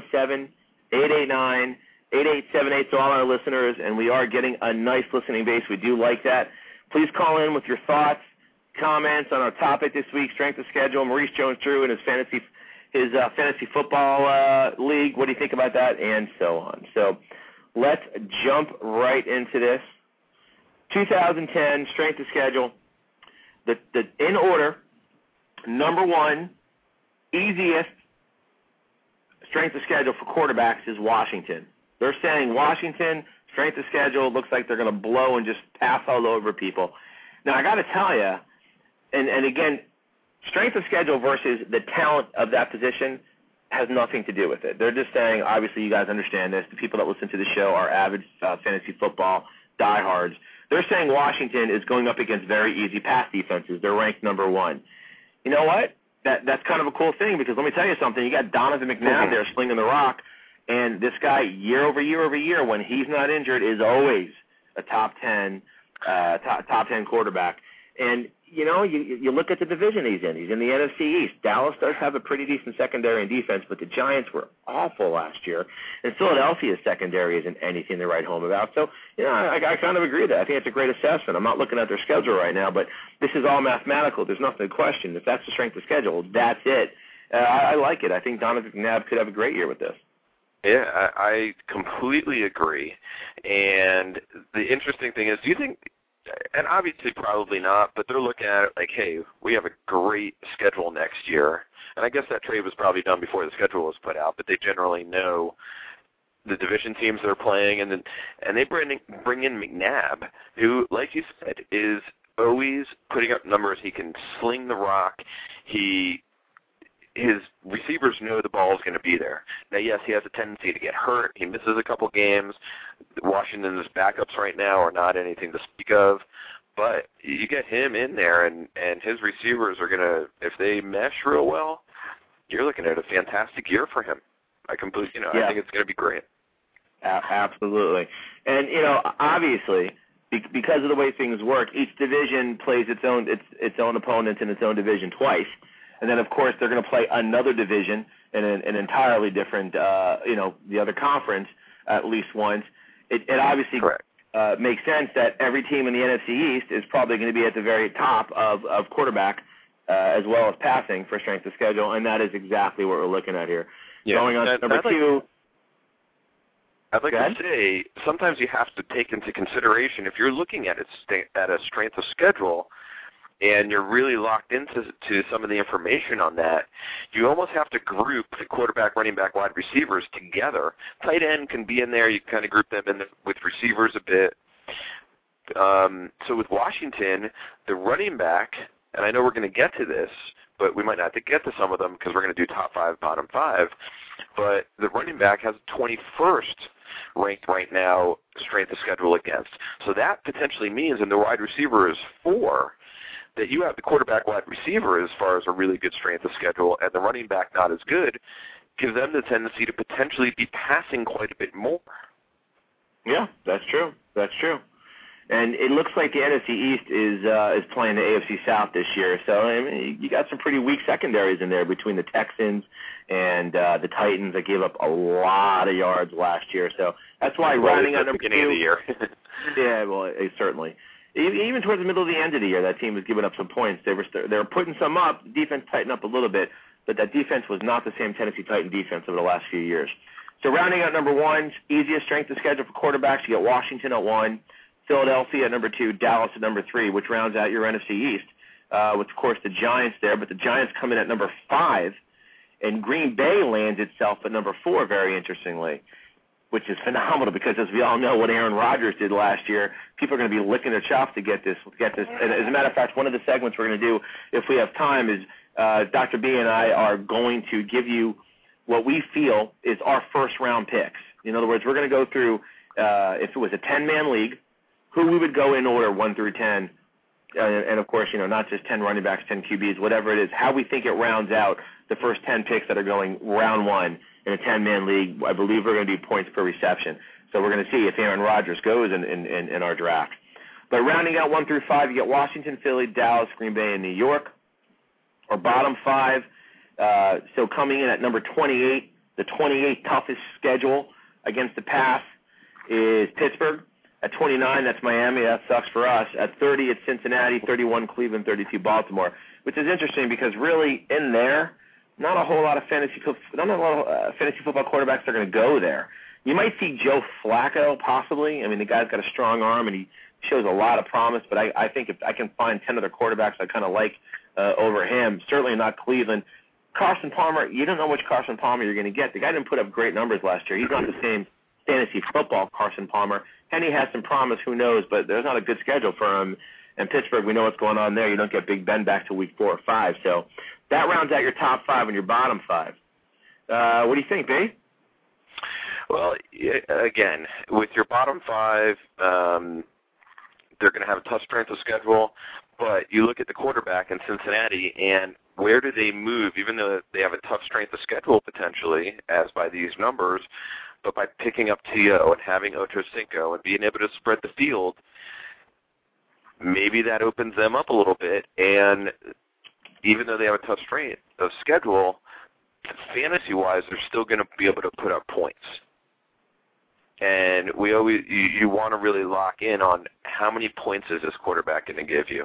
917-889-8878 to all our listeners, and we are getting a nice listening base. We do like that. Please call in with your thoughts, comments on our topic this week, strength of schedule, Maurice Jones-Drew and his fantasy football league. What do you think about that? And so on. So let's jump right into this. 2010 strength of schedule. In order, number 1, easiest strength of schedule for quarterbacks is Washington. They're saying Washington, strength of schedule, looks like they're going to blow and just pass all over people. Now, I got to tell you, and again, strength of schedule versus the talent of that position has nothing to do with it. They're just saying, obviously, you guys understand this. The people that listen to the show are avid fantasy football diehards. They're saying Washington is going up against very easy pass defenses. They're ranked number 1. You know what? That's kind of a cool thing because let me tell you something. You got Donovan McNabb there slinging the rock, and this guy year over year, when he's not injured, is always a top 10 quarterback. And you know, you look at the division he's in. He's in the NFC East. Dallas does have a pretty decent secondary and defense, but the Giants were awful last year. And Philadelphia's secondary isn't anything to write home about. So, you know, I kind of agree with that. I think it's a great assessment. I'm not looking at their schedule right now, but this is all mathematical. There's nothing to question. If that's the strength of schedule, that's it. I like it. I think Donovan McNabb could have a great year with this. Yeah, I completely agree. And the interesting thing is, do you think – and obviously probably not, but they're looking at it like, hey, we have a great schedule next year. And I guess that trade was probably done before the schedule was put out, but they generally know the division teams they're playing, and they bring in McNabb, who, like you said, is always putting up numbers. He can sling the rock. His receivers know the ball is going to be there. Now, yes, he has a tendency to get hurt. He misses a couple games. Washington's backups right now are not anything to speak of. But you get him in there, and his receivers are going to, if they mesh real well, you're looking at a fantastic year for him. I think it's going to be great. Absolutely. And, obviously, because of the way things work, each division plays its own opponents in its own division twice. And then, of course, they're going to play another division in an entirely different, the other conference at least once. It obviously makes sense that every team in the NFC East is probably going to be at the very top of quarterback as well as passing for strength of schedule, and that is exactly what we're looking at here. Yeah. Going on to number 2. I'd like to say sometimes you have to take into consideration if you're looking at a strength of schedule and you're really locked into some of the information on that, you almost have to group the quarterback, running back, wide receivers together. Tight end can be in there. You kind of group them in with receivers a bit. So with Washington, the running back, and I know we're going to get to this, but we might not have to get to some of them because we're going to do top 5, bottom 5. But the running back has 21st ranked right now strength of schedule against. So that potentially means, and the wide receiver is 4, that you have the quarterback wide receiver as far as a really good strength of schedule, and the running back not as good, gives them the tendency to potentially be passing quite a bit more. Yeah, that's true. That's true. And it looks like the NFC East is playing the AFC South this year. So I mean, you got some pretty weak secondaries in there between the Texans and the Titans that gave up a lot of yards last year. So that's why rounding out number 2. Beginning of the year. Yeah, well, certainly. Even towards the middle of the end of the year, that team was giving up some points. They were putting some up. The defense tightened up a little bit, but that defense was not the same Tennessee Titan defense over the last few years. So rounding out number 1, easiest strength of schedule for quarterbacks. You get Washington at 1, Philadelphia at number 2, Dallas at number 3, which rounds out your NFC East, with, of course, the Giants there. But the Giants come in at number 5, and Green Bay lands itself at number 4, very interestingly, which is phenomenal because, as we all know, what Aaron Rodgers did last year, people are going to be licking their chops to get this. And as a matter of fact, one of the segments we're going to do, if we have time, is Dr. B and I are going to give you what we feel is our first-round picks. In other words, we're going to go through, if it was a 10-man league, who we would go in order 1 through 10, and of course, not just 10 running backs, 10 QBs, whatever it is, how we think it rounds out the first 10 picks that are going round 1 in a 10-man league. I believe we're going to do points per reception. So we're going to see if Aaron Rodgers goes in our draft. But rounding out 1 through 5, you get Washington, Philly, Dallas, Green Bay, and New York. Or bottom 5, so coming in at number 28, the 28th toughest schedule against the pass is Pittsburgh. At 29, that's Miami. That sucks for us. At 30, it's Cincinnati. 31, Cleveland. 32, Baltimore. Which is interesting because really in there, not a whole lot of fantasy football quarterbacks are going to go there. You might see Joe Flacco possibly. I mean, the guy's got a strong arm and he shows a lot of promise. But I think if I can find 10 other quarterbacks I kind of like over him, certainly not Cleveland. Carson Palmer, you don't know which Carson Palmer you're going to get. The guy didn't put up great numbers last year. He's not the same fantasy football Carson Palmer. Henny has some promise, who knows, but there's not a good schedule for him. And Pittsburgh, we know what's going on there. You don't get Big Ben back to week 4 or 5. So that rounds out your top 5 and your bottom 5. What do you think, Dave? Well, again, with your bottom 5, they're going to have a tough strength of schedule, but you look at the quarterback in Cincinnati, and where do they move, even though they have a tough strength of schedule potentially, as by these numbers, but by picking up T.O. and having Ocho Cinco and being able to spread the field, maybe that opens them up a little bit. And even though they have a tough strength of schedule, fantasy-wise, they're still going to be able to put up points. And you want to really lock in on how many points is this quarterback going to give you.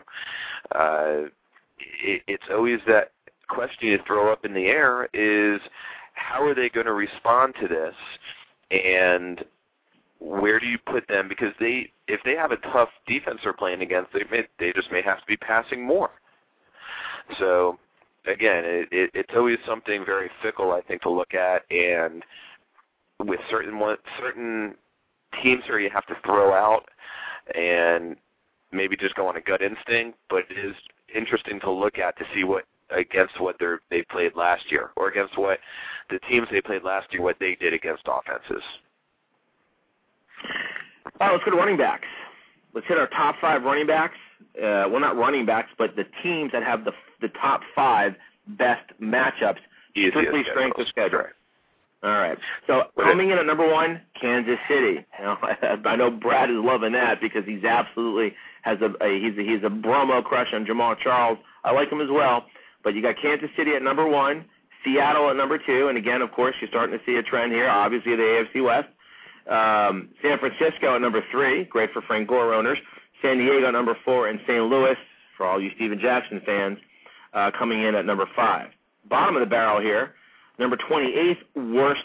It's always that question you throw up in the air is, how are they going to respond to this, and where do you put them? Because if they have a tough defense they're playing against, they just may have to be passing more. So, again, it's always something very fickle, I think, to look at, and with certain teams here you have to throw out and maybe just go on a gut instinct, but it is interesting to look at to see what they played last year, or against what the teams they played last year, what they did against offenses. All right, let's go to running backs. Let's hit our top 5 running backs. Well, not running backs, but the teams that have the top 5 best matchups Strictly strength of schedule. Correct. All right. So coming in at number 1, Kansas City. I know Brad is loving that because he's absolutely has he's a bromo crush on Jamaal Charles. I like him as well. But you got Kansas City at number 1, Seattle at number 2, and again, of course, you're starting to see a trend here. Obviously, the AFC West. San Francisco at number 3, great for Frank Gore owners. San Diego at number 4, and St. Louis, for all you Steven Jackson fans, coming in at number 5. Bottom of the barrel here. Number 28th worst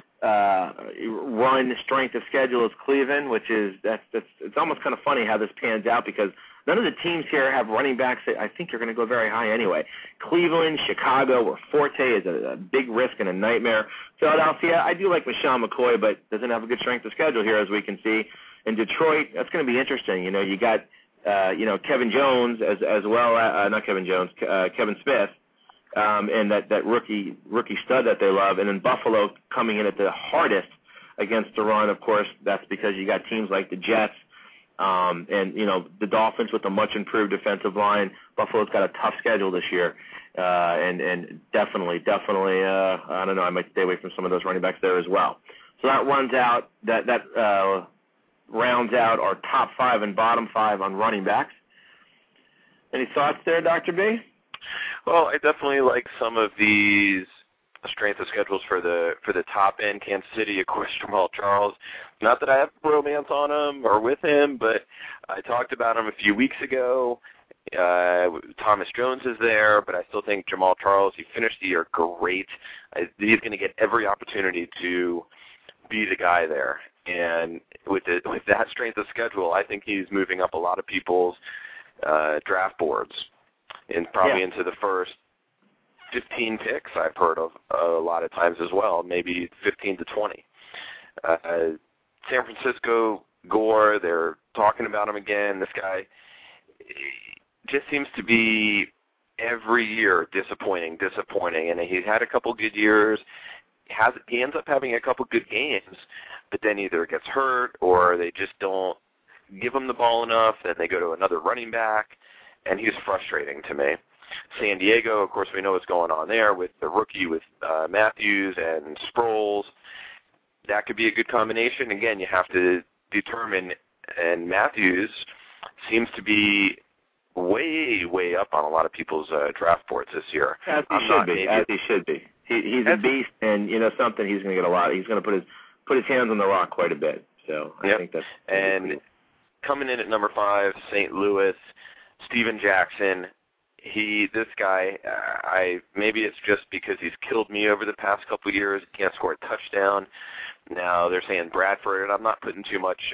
run strength of schedule is Cleveland, which is it's almost kind of funny how this pans out because none of the teams here have running backs that I think are going to go very high anyway. Cleveland, Chicago, where Forte is a big risk and a nightmare. Philadelphia, I do like Michelle McCoy, but doesn't have a good strength of schedule here as we can see. In Detroit, that's going to be interesting. You got Kevin Jones as well, not Kevin Jones, Kevin Smith. And that rookie stud that they love. And then Buffalo coming in at the hardest against the run, of course, that's because you got teams like the Jets and, the Dolphins with a much improved defensive line. Buffalo's got a tough schedule this year. And definitely, I don't know, I might stay away from some of those running backs there as well. So that runs out, rounds out our top 5 and bottom 5 on running backs. Any thoughts there, Dr. B? Well, I definitely like some of these strength of schedules for the top end. Kansas City, of course, Jamaal Charles. Not that I have romance on him or with him, but I talked about him a few weeks ago. Thomas Jones is there, but I still think Jamaal Charles, he finished the year great. He's going to get every opportunity to be the guy there. And with that strength of schedule, I think he's moving up a lot of people's draft boards. And probably into the first 15 picks I've heard of a lot of times as well, maybe 15 to 20. San Francisco, Gore, they're talking about him again. This guy just seems to be every year disappointing, and he's had a couple good years. He ends up having a couple good games, but then either gets hurt or they just don't give him the ball enough, then they go to another running back. And he's frustrating to me. San Diego, of course, we know what's going on there with the rookie with Matthews and Sproles. That could be a good combination. Again, you have to determine, and Matthews seems to be way, way up on a lot of people's draft boards this year. As he should be. He's a beast, and something, he's going to get a lot. He's going to put his hands on the rock quite a bit. So I think that's and coming in at number 5, St. Louis. Steven Jackson, this guy, maybe it's just because he's killed me over the past couple of years. He can't score a touchdown. Now they're saying Bradford. I'm not putting too much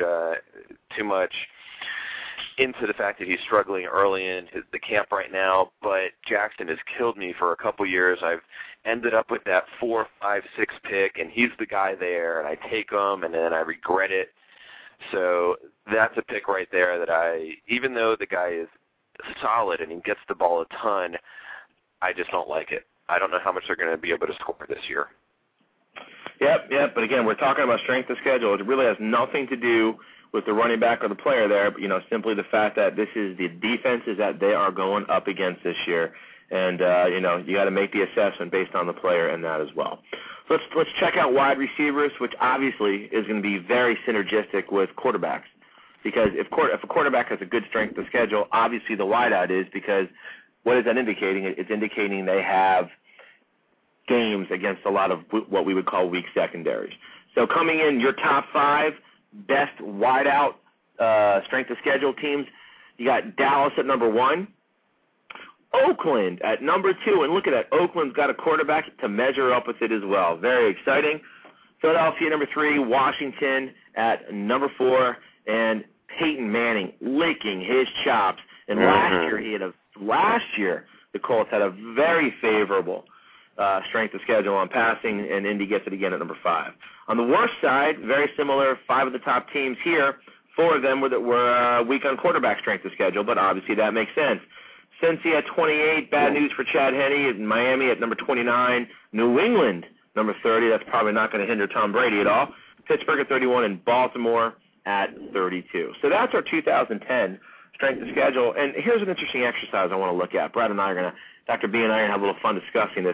into the fact that he's struggling early in the camp right now, but Jackson has killed me for a couple years. I've ended up with that 4, 5, 6 pick, and he's the guy there, and I take him, and then I regret it. So that's a pick right there that even though the guy is solid and he gets the ball a ton, I just don't like it. I don't know how much they're going to be able to score this year. Yep. But again, we're talking about strength of schedule. It really has nothing to do with the running back or the player there, but simply the fact that this is the defenses that they are going up against this year. And, you got to make the assessment based on the player and that as well. So let's check out wide receivers, which obviously is going to be very synergistic with quarterbacks. Because if a quarterback has a good strength of schedule, obviously the wideout is, because what is that indicating? It's indicating they have games against a lot of what we would call weak secondaries. So coming in, your top 5 best wideout strength of schedule teams, you got Dallas at number 1, Oakland at number 2, and look at that, Oakland's got a quarterback to measure up with it as well. Very exciting. Philadelphia number 3, Washington at number 4, and Peyton Manning licking his chops. And last year the Colts had a very favorable strength of schedule on passing, and Indy gets it again at number 5. On the worst side, very similar, 5 of the top teams here, 4 of them were weak on quarterback strength of schedule, but obviously that makes sense. Cincy at 28, bad news for Chad Henne. At Miami at number 29, New England number 30. That's probably not going to hinder Tom Brady at all. Pittsburgh at 31, and Baltimore at 32. So that's our 2010 strength of schedule. And here's an interesting exercise I want to look at. Brad and I are going to, Dr. B and I are going to have a little fun discussing this. Let's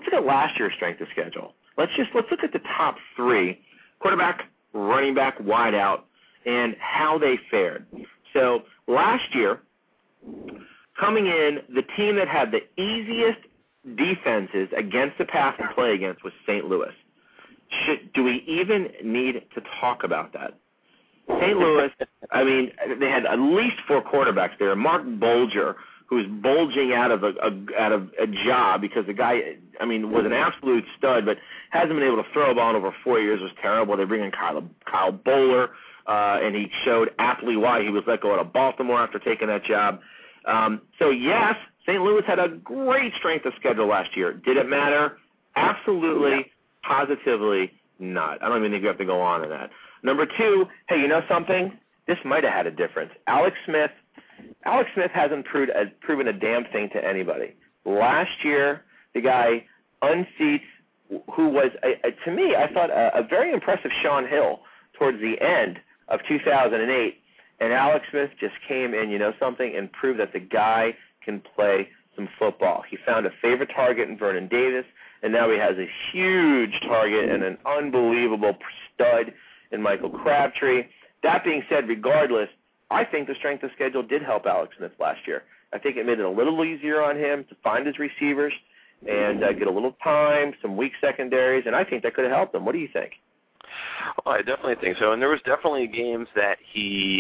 look at last year's strength of schedule. Let's look at the top three, quarterback, running back, wideout, and how they fared. So last year, coming in, the team that had the easiest defenses against the pass and play against was St. Louis. Do we even need to talk about that? St. Louis, I mean, they had at least 4 quarterbacks there. Mark Bulger, who's bulging out of a job because the guy, I mean, was an absolute stud, but hasn't been able to throw a ball in over 4 years, was terrible. They bring in Kyle Bowler, and he showed aptly why he was let go out of Baltimore after taking that job. So, yes, St. Louis had a great strength of schedule last year. Did it matter? Absolutely, positively not. I don't even think you have to go on in that. Number 2, hey, you know something? This might have had a difference. Alex Smith hasn't proven a damn thing to anybody. Last year, the guy unseats who was, to me, I thought a very impressive Sean Hill towards the end of 2008, and Alex Smith just came in, you know something, and proved that the guy can play some football. He found a favorite target in Vernon Davis, and now he has a huge target and an unbelievable stud in Michael Crabtree. That being said, regardless, I think the strength of schedule did help Alex Smith last year. I think it made it a little easier on him to find his receivers and get a little time, some weak secondaries, and I think that could have helped him. What do you think? Well, I definitely think so, and there was definitely games that he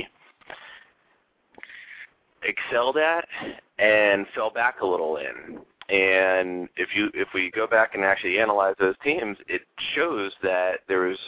excelled at and fell back a little in. And if we go back and actually analyze those teams, it shows that there's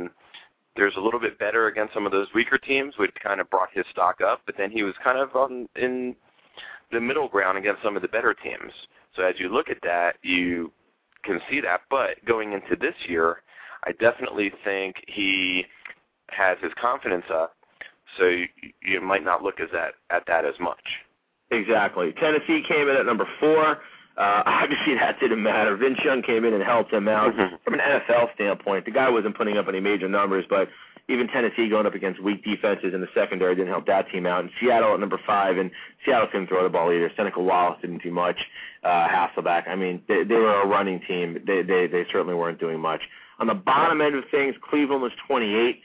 a little bit better against some of those weaker teams, which kind of brought his stock up, but then he was kind of in the middle ground against some of the better teams. So as you look at that, you can see that. But going into this year, I definitely think he has his confidence up, so you might not look at that as much. Exactly. Tennessee came in at number 4. Obviously, that didn't matter. Vince Young came in and helped him out. From an NFL standpoint, the guy wasn't putting up any major numbers, but even Tennessee going up against weak defenses in the secondary didn't help that team out. And Seattle at number 5, and Seattle couldn't throw the ball either. Seneca Wallace didn't do much. Hasselback, I mean, they were a running team. They certainly weren't doing much. On the bottom end of things, Cleveland was 28.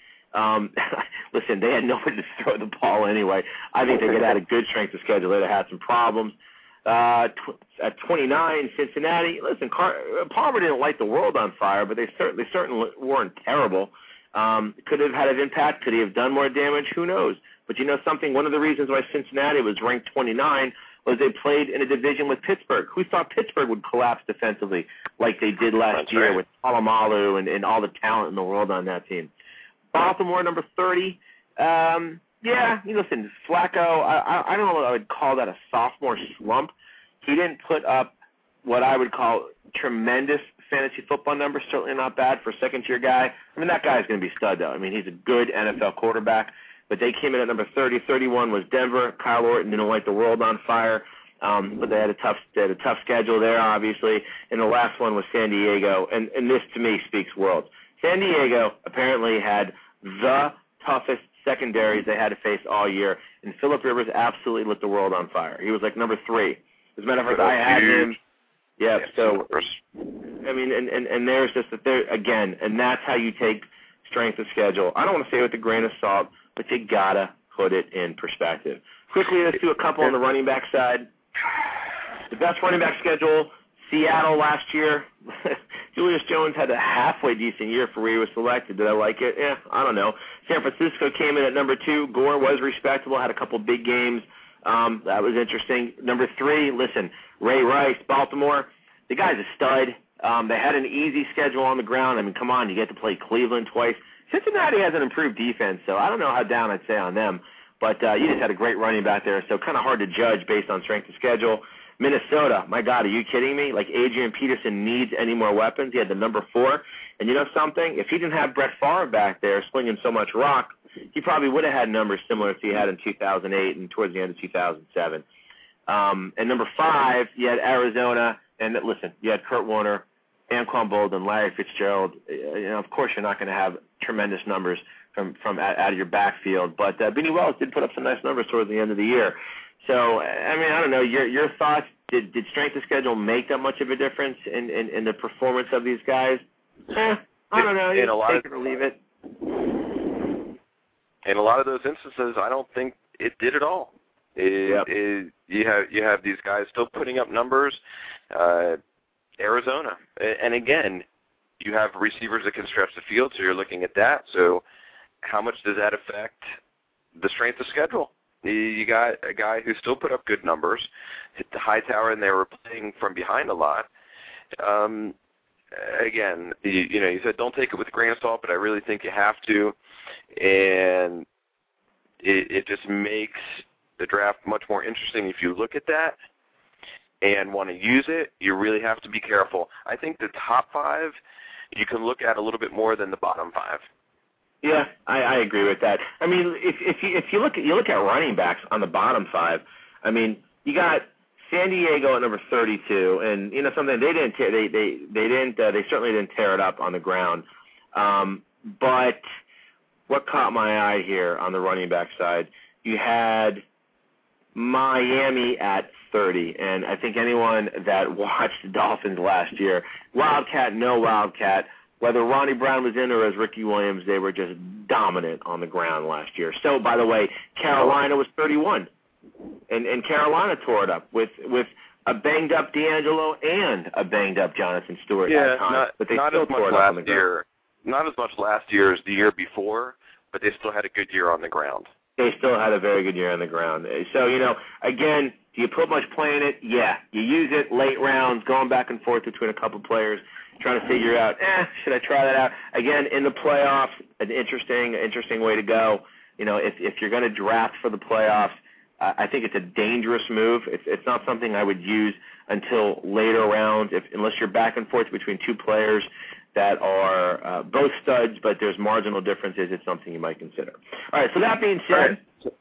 Listen, they had nobody to throw the ball anyway. I think they could have had a good strength of schedule. They'd have had some problems. At 29, Cincinnati, listen, Palmer didn't light the world on fire, but they certainly weren't terrible. Could have had an impact. Could he have done more damage? Who knows? But you know something? One of the reasons why Cincinnati was ranked 29 was they played in a division with Pittsburgh. Who thought Pittsburgh would collapse defensively like they did last year with Palomalu and all the talent in the world on that team? Baltimore, number 30. Yeah, listen, Flacco, I don't know if I would call that a sophomore slump. He didn't put up what I would call tremendous fantasy football numbers, certainly not bad for a second-tier guy. I mean, that guy's going to be stud, though. I mean, he's a good NFL quarterback, but they came in at number 30. 31 was Denver. Kyle Orton didn't light the world on fire, but they had a tough schedule there, obviously, and the last one was San Diego, and this, to me, speaks worlds. San Diego apparently had the toughest secondaries they had to face all year, and Phillip Rivers absolutely lit the world on fire. He was like number 3. As a matter of fact, I had him. Yeah, so, I mean, and there's just that there, again, and that's how you take strength of schedule. I don't want to say it with a grain of salt, but you got to put it in perspective. Quickly, let's do a couple on the running back side. The best running back schedule, Seattle last year. Julius Jones had a halfway decent year for where he was selected. Did I like it? Yeah, I don't know. San Francisco came in at number 2. Gore was respectable, had a couple big games. That was interesting. Number 3, listen, Ray Rice, Baltimore. The guy's a stud. They had an easy schedule on the ground. I mean, come on, you get to play Cleveland twice. Cincinnati has an improved defense, so I don't know how down I'd say on them. But you just had a great running back there, so kind of hard to judge based on strength of schedule. Minnesota, my God, are you kidding me? Like, Adrian Peterson needs any more weapons. He had the number 4. And you know something? If he didn't have Brett Favre back there slinging so much rock, he probably would have had numbers similar to he had in 2008 and towards the end of 2007. And number 5, you had Arizona. And listen, you had Kurt Warner, Anquan Boldin, Larry Fitzgerald. Of course, you're not going to have tremendous numbers from out of your backfield. But Benny Wells did put up some nice numbers towards the end of the year. So, I mean, I don't know. Your thoughts, Did strength of schedule make that much of a difference in the performance of these guys? I don't know. You take it or leave it. In a lot of those instances, I don't think it did at all. You have these guys still putting up numbers. Arizona, and again, you have receivers that can stretch the field, so you're looking at that. So how much does that affect the strength of schedule? You got a guy who still put up good numbers, hit the high tower, and they were playing from behind a lot. Again, you said don't take it with a grain of salt, but I really think you have to, and it just makes the draft much more interesting if you look at that and want to use it. You really have to be careful. I think the top 5 you can look at a little bit more than the bottom 5. Yeah, I agree with that. I mean, if you look at running backs on the bottom 5, I mean, you got San Diego at number 32, and something they certainly didn't tear it up on the ground. But what caught my eye here on the running back side, you had Miami at 30, and I think anyone that watched the Dolphins last year, Wildcat, no Wildcat, whether Ronnie Brown was in or as Ricky Williams, they were just dominant on the ground last year. So, by the way, Carolina was 31, and Carolina tore it up with a banged-up D'Angelo and a banged-up Jonathan Stewart at times. But they still tore it up on the ground. Not as much last year as the year before, but they still had a good year on the ground. They still had a very good year on the ground. So, again, do you put much play in it? Yeah. You use it late rounds, going back and forth between a couple players, trying to figure out, should I try that out? Again, in the playoffs, an interesting way to go. If you're going to draft for the playoffs, I think it's a dangerous move. It's not something I would use until later rounds, unless you're back and forth between 2 players that are both studs, but there's marginal differences. It's something you might consider. All right, so that being said,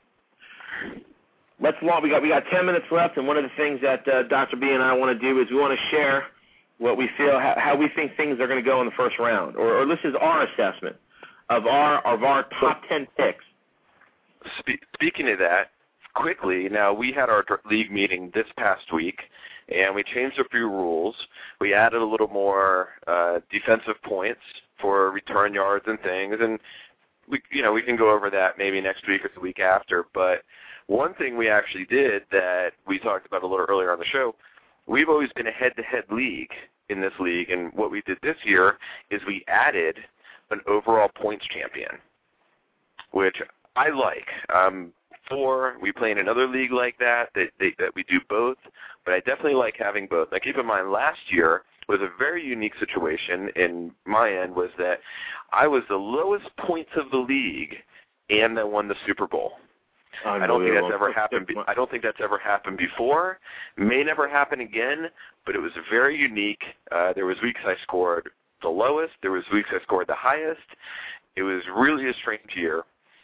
we got 10 minutes left, and one of the things that Dr. B and I want to do is we want to share what we feel, how we think things are going to go in the first round, or this is our assessment of our top 10 picks. Speaking of that, quickly, now we had our league meeting this past week, and we changed a few rules. We added a little more defensive points for return yards and things, and we can go over that maybe next week or the week after. But one thing we actually did that we talked about a little earlier on the show, we've always been a head-to-head league in this league, and what we did this year is we added an overall points champion, which I like. We play in another league like that we do both, but I definitely like having both. Now, keep in mind, last year was a very unique situation in my end, was that I was the lowest points of the league and then won the Super Bowl. I don't think that's ever happened. I don't think that's ever happened before. May never happen again, but it was very unique. There was weeks I scored the lowest. There was weeks I scored the highest. It was really a strange year.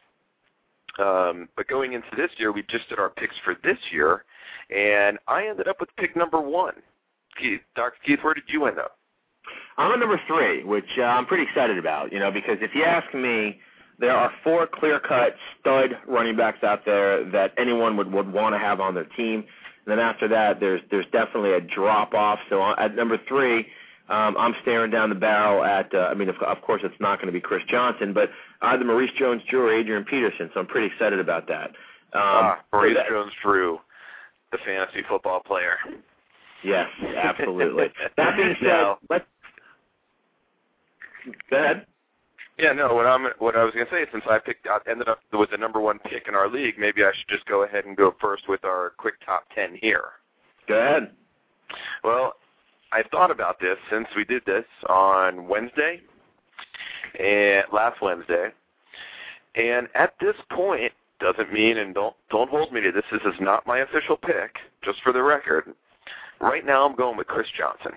But going into this year, we just did our picks for this year, and I ended up with pick number 1. Dr. Keith, where did you end up? I'm at number 3, which I'm pretty excited about, because if you ask me, there are 4 clear-cut stud running backs out there that anyone would want to have on their team. And then after that, there's definitely a drop-off. So at number 3, I'm staring down the barrel at, of course, it's not going to be Chris Johnson, but either Maurice Jones-Drew or Adrian Peterson, so I'm pretty excited about that. Maurice Jones-Drew, the fantasy football player. Yes, absolutely. That being said, let's go ahead. Yeah, no, what I was going to say, since I ended up with the number 1 pick in our league, maybe I should just go ahead and go first with our quick top 10 here. Go ahead. Well, I thought about this since we did this on Wednesday, last Wednesday, and at this point, doesn't mean, and don't hold me to this is not my official pick, just for the record. Right now, I'm going with Chris Johnson.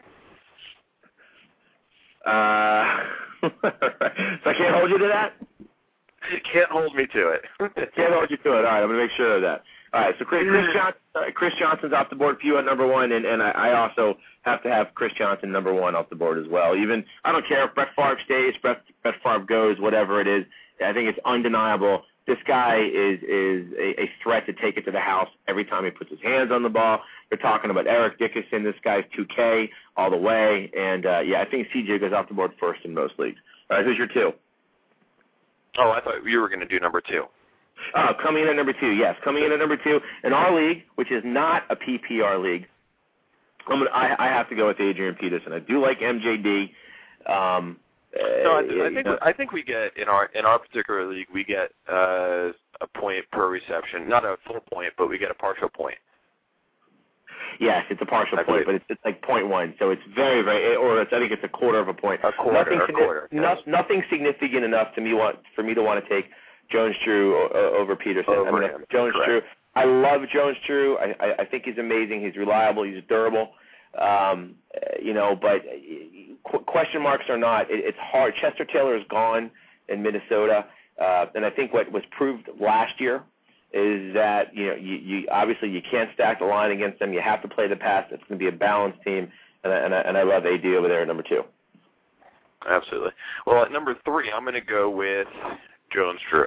So I can't hold you to that? You can't hold me to it. Can't hold you to it. All right, I'm going to make sure of that. All right, so Chris Johnson's off the board for you at number 1, and I also have to have Chris Johnson number 1 off the board as well. I don't care if Brett Favre stays, Brett Favre goes, whatever it is. I think it's undeniable This guy is a threat to take it to the house every time he puts his hands on the ball. They're talking about Eric Dickerson. This guy's 2K all the way. And, I think CJ goes off the board first in most leagues. All right, who's your 2? Oh, I thought you were going to do number 2. Oh, coming in at number 2, yes. Coming in at number 2. In our league, which is not a PPR league, I have to go with Adrian Peterson. I do like MJD. I think we get in our particular league we get a point per reception, not a full point, but we get a partial point. Yes, it's a partial point, but it's like 0.1, so it's very, very, or I think it's a quarter of a point. A quarter. Nothing significant enough for me to want to take Jones Drew over Peterson. Jones Drew. I love Jones Drew. I think he's amazing. He's reliable. He's durable. But question marks or not, it's hard. Chester Taylor is gone in Minnesota, and I think what was proved last year is that you obviously you can't stack the line against them. You have to play the pass. It's going to be a balanced team, and I love AD over there at number 2. Absolutely. Well, at number 3, I'm going to go with Jones Drew.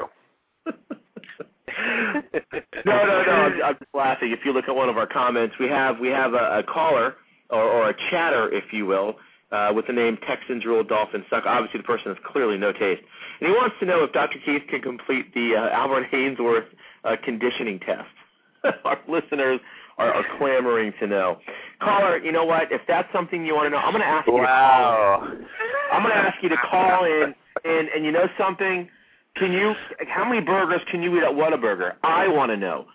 No. I'm just laughing. If you look at one of our comments, we have a caller or a chatter, if you will, with the name Texans Rule, Dolphins Suck. Obviously, the person has clearly no taste. And he wants to know if Dr. Keith can complete the Albert Haynesworth conditioning test. Our listeners are clamoring to know. Caller, you know what? If that's something you want to know, I'm going to ask you to call in. I'm going to ask you to call in, and you know something? How many burgers can you eat at Whataburger? I want to know.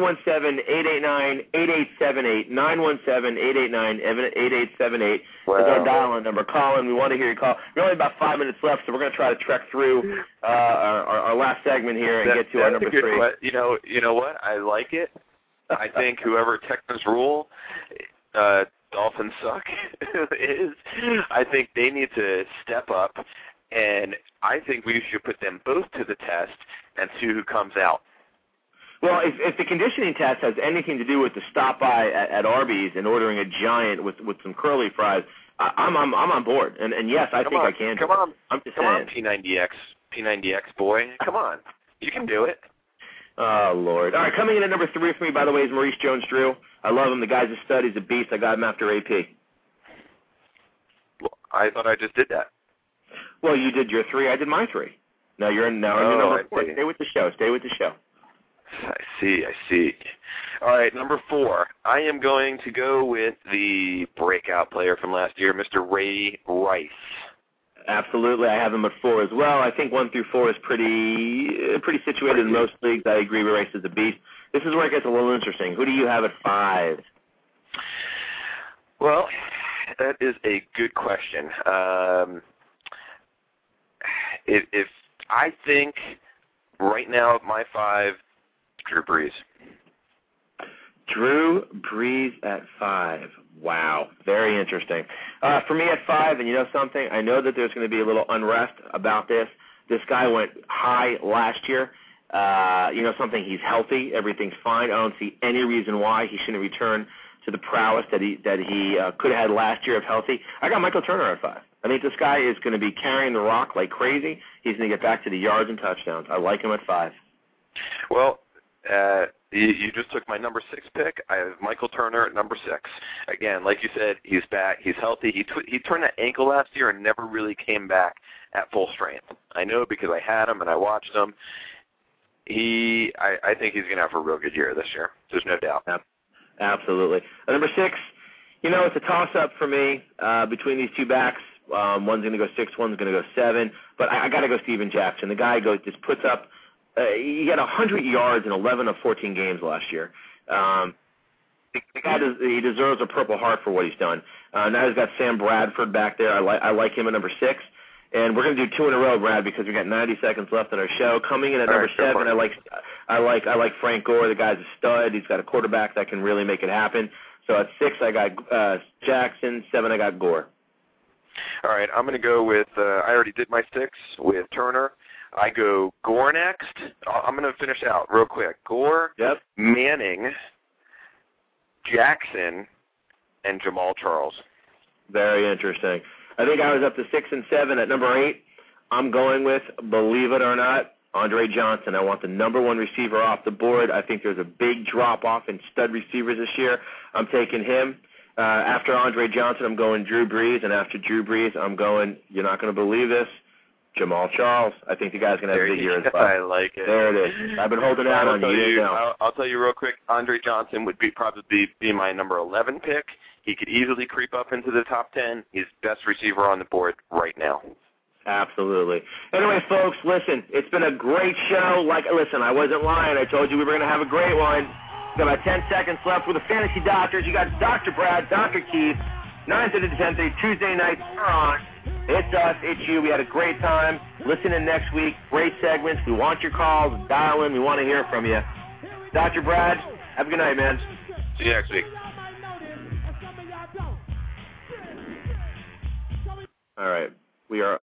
917-889-8878. 917-889-8878 is our dial-in number. Call in. We want to hear you call. We're only about 5 minutes left, so we're going to try to trek through our last segment here and get to our number 3. You know what? I like it. I think whoever Texans Rule, Dolphins Suck is, I think they need to step up, and I think we should put them both to the test and see who comes out. Well, if the conditioning test has anything to do with the stop by at Arby's and ordering a giant with some curly fries, I'm on board. And yes, I think I can. Come on, I'm just saying. P90X boy. Come on, you can do it. Oh Lord! All right, coming in at number 3 for me, by the way, is Maurice Jones-Drew. I love him. The guy's a stud. He's a beast. I got him after AP. Well, I thought I just did that. Well, you did your 3. I did my 3. Now you're in number 4. Stay with the show. I see. All right, number 4. I am going to go with the breakout player from last year, Mr. Ray Rice. Absolutely. I have him at 4 as well. I think 1 through 4 is pretty situated in most leagues. I agree with Rice is a beast. This is where it gets a little interesting. Who do you have at 5? Well, that is a good question. If I think right now at my 5, Drew Brees. Drew Brees at 5. Wow, very interesting. For me at 5, and you know something? I know that there's going to be a little unrest about this. This guy went high last year. You know something? He's healthy. Everything's fine. I don't see any reason why he shouldn't return to the prowess that he could have had last year if healthy. I got Michael Turner at 5. I think this guy is going to be carrying the rock like crazy. He's going to get back to the yards and touchdowns. I like him at 5. Well, you just took my number 6 pick. I have Michael Turner at number 6. Again, like you said, he's back. He's healthy. He turned that ankle last year and never really came back at full strength. I know because I had him and I watched him. I think he's going to have a real good year this year. There's no doubt. Absolutely. Number 6, you know, it's a toss-up for me between these two backs. One's going to go 6, one's going to go 7. But I got to go Steven Jackson. The guy just puts up. He had 100 yards in 11 of 14 games last year. The guy he deserves a Purple Heart for what he's done. Now he's got Sam Bradford back there. I like him at number 6. And we're going to do 2 in a row, Brad, because we got 90 seconds left in our show. Coming in at number 7, I like Frank Gore. The guy's a stud. He's got a quarterback that can really make it happen. So at 6, I got Jackson. 7, I got Gore. All right, I'm going to go with. I already did my 6 with Turner. I go Gore next. I'm going to finish out real quick. Gore, yep. Manning, Jackson, and Jamal Charles. Very interesting. I think I was up to 6 and 7. At number 8, I'm going with, believe it or not, Andre Johnson. I want the number one receiver off the board. I think there's a big drop-off in stud receivers this year. I'm taking him. After Andre Johnson, I'm going Drew Brees, and after Drew Brees, I'm going, you're not going to believe this, Jamal Charles. I think the guy's going to have a big year as well. I like it. There it is. I've been holding out on you. I'll tell you real quick, Andre Johnson would probably be my number 11 pick. He could easily creep up into the top 10. He's best receiver on the board right now. Absolutely. Anyway, folks, listen, it's been a great show. Listen, I wasn't lying. I told you we were going to have a great one. We've got about 10 seconds left with the Fantasy Doctors. You got Dr. Brad, Dr. Keith, 9:30 to 10:30, Tuesday nights. We're on. It's us, it's you. We had a great time. Listen in next week. Great segments. We want your calls. Dial in. We want to hear from you. Dr. Brad, have a good night, man. See you next week. All right. We are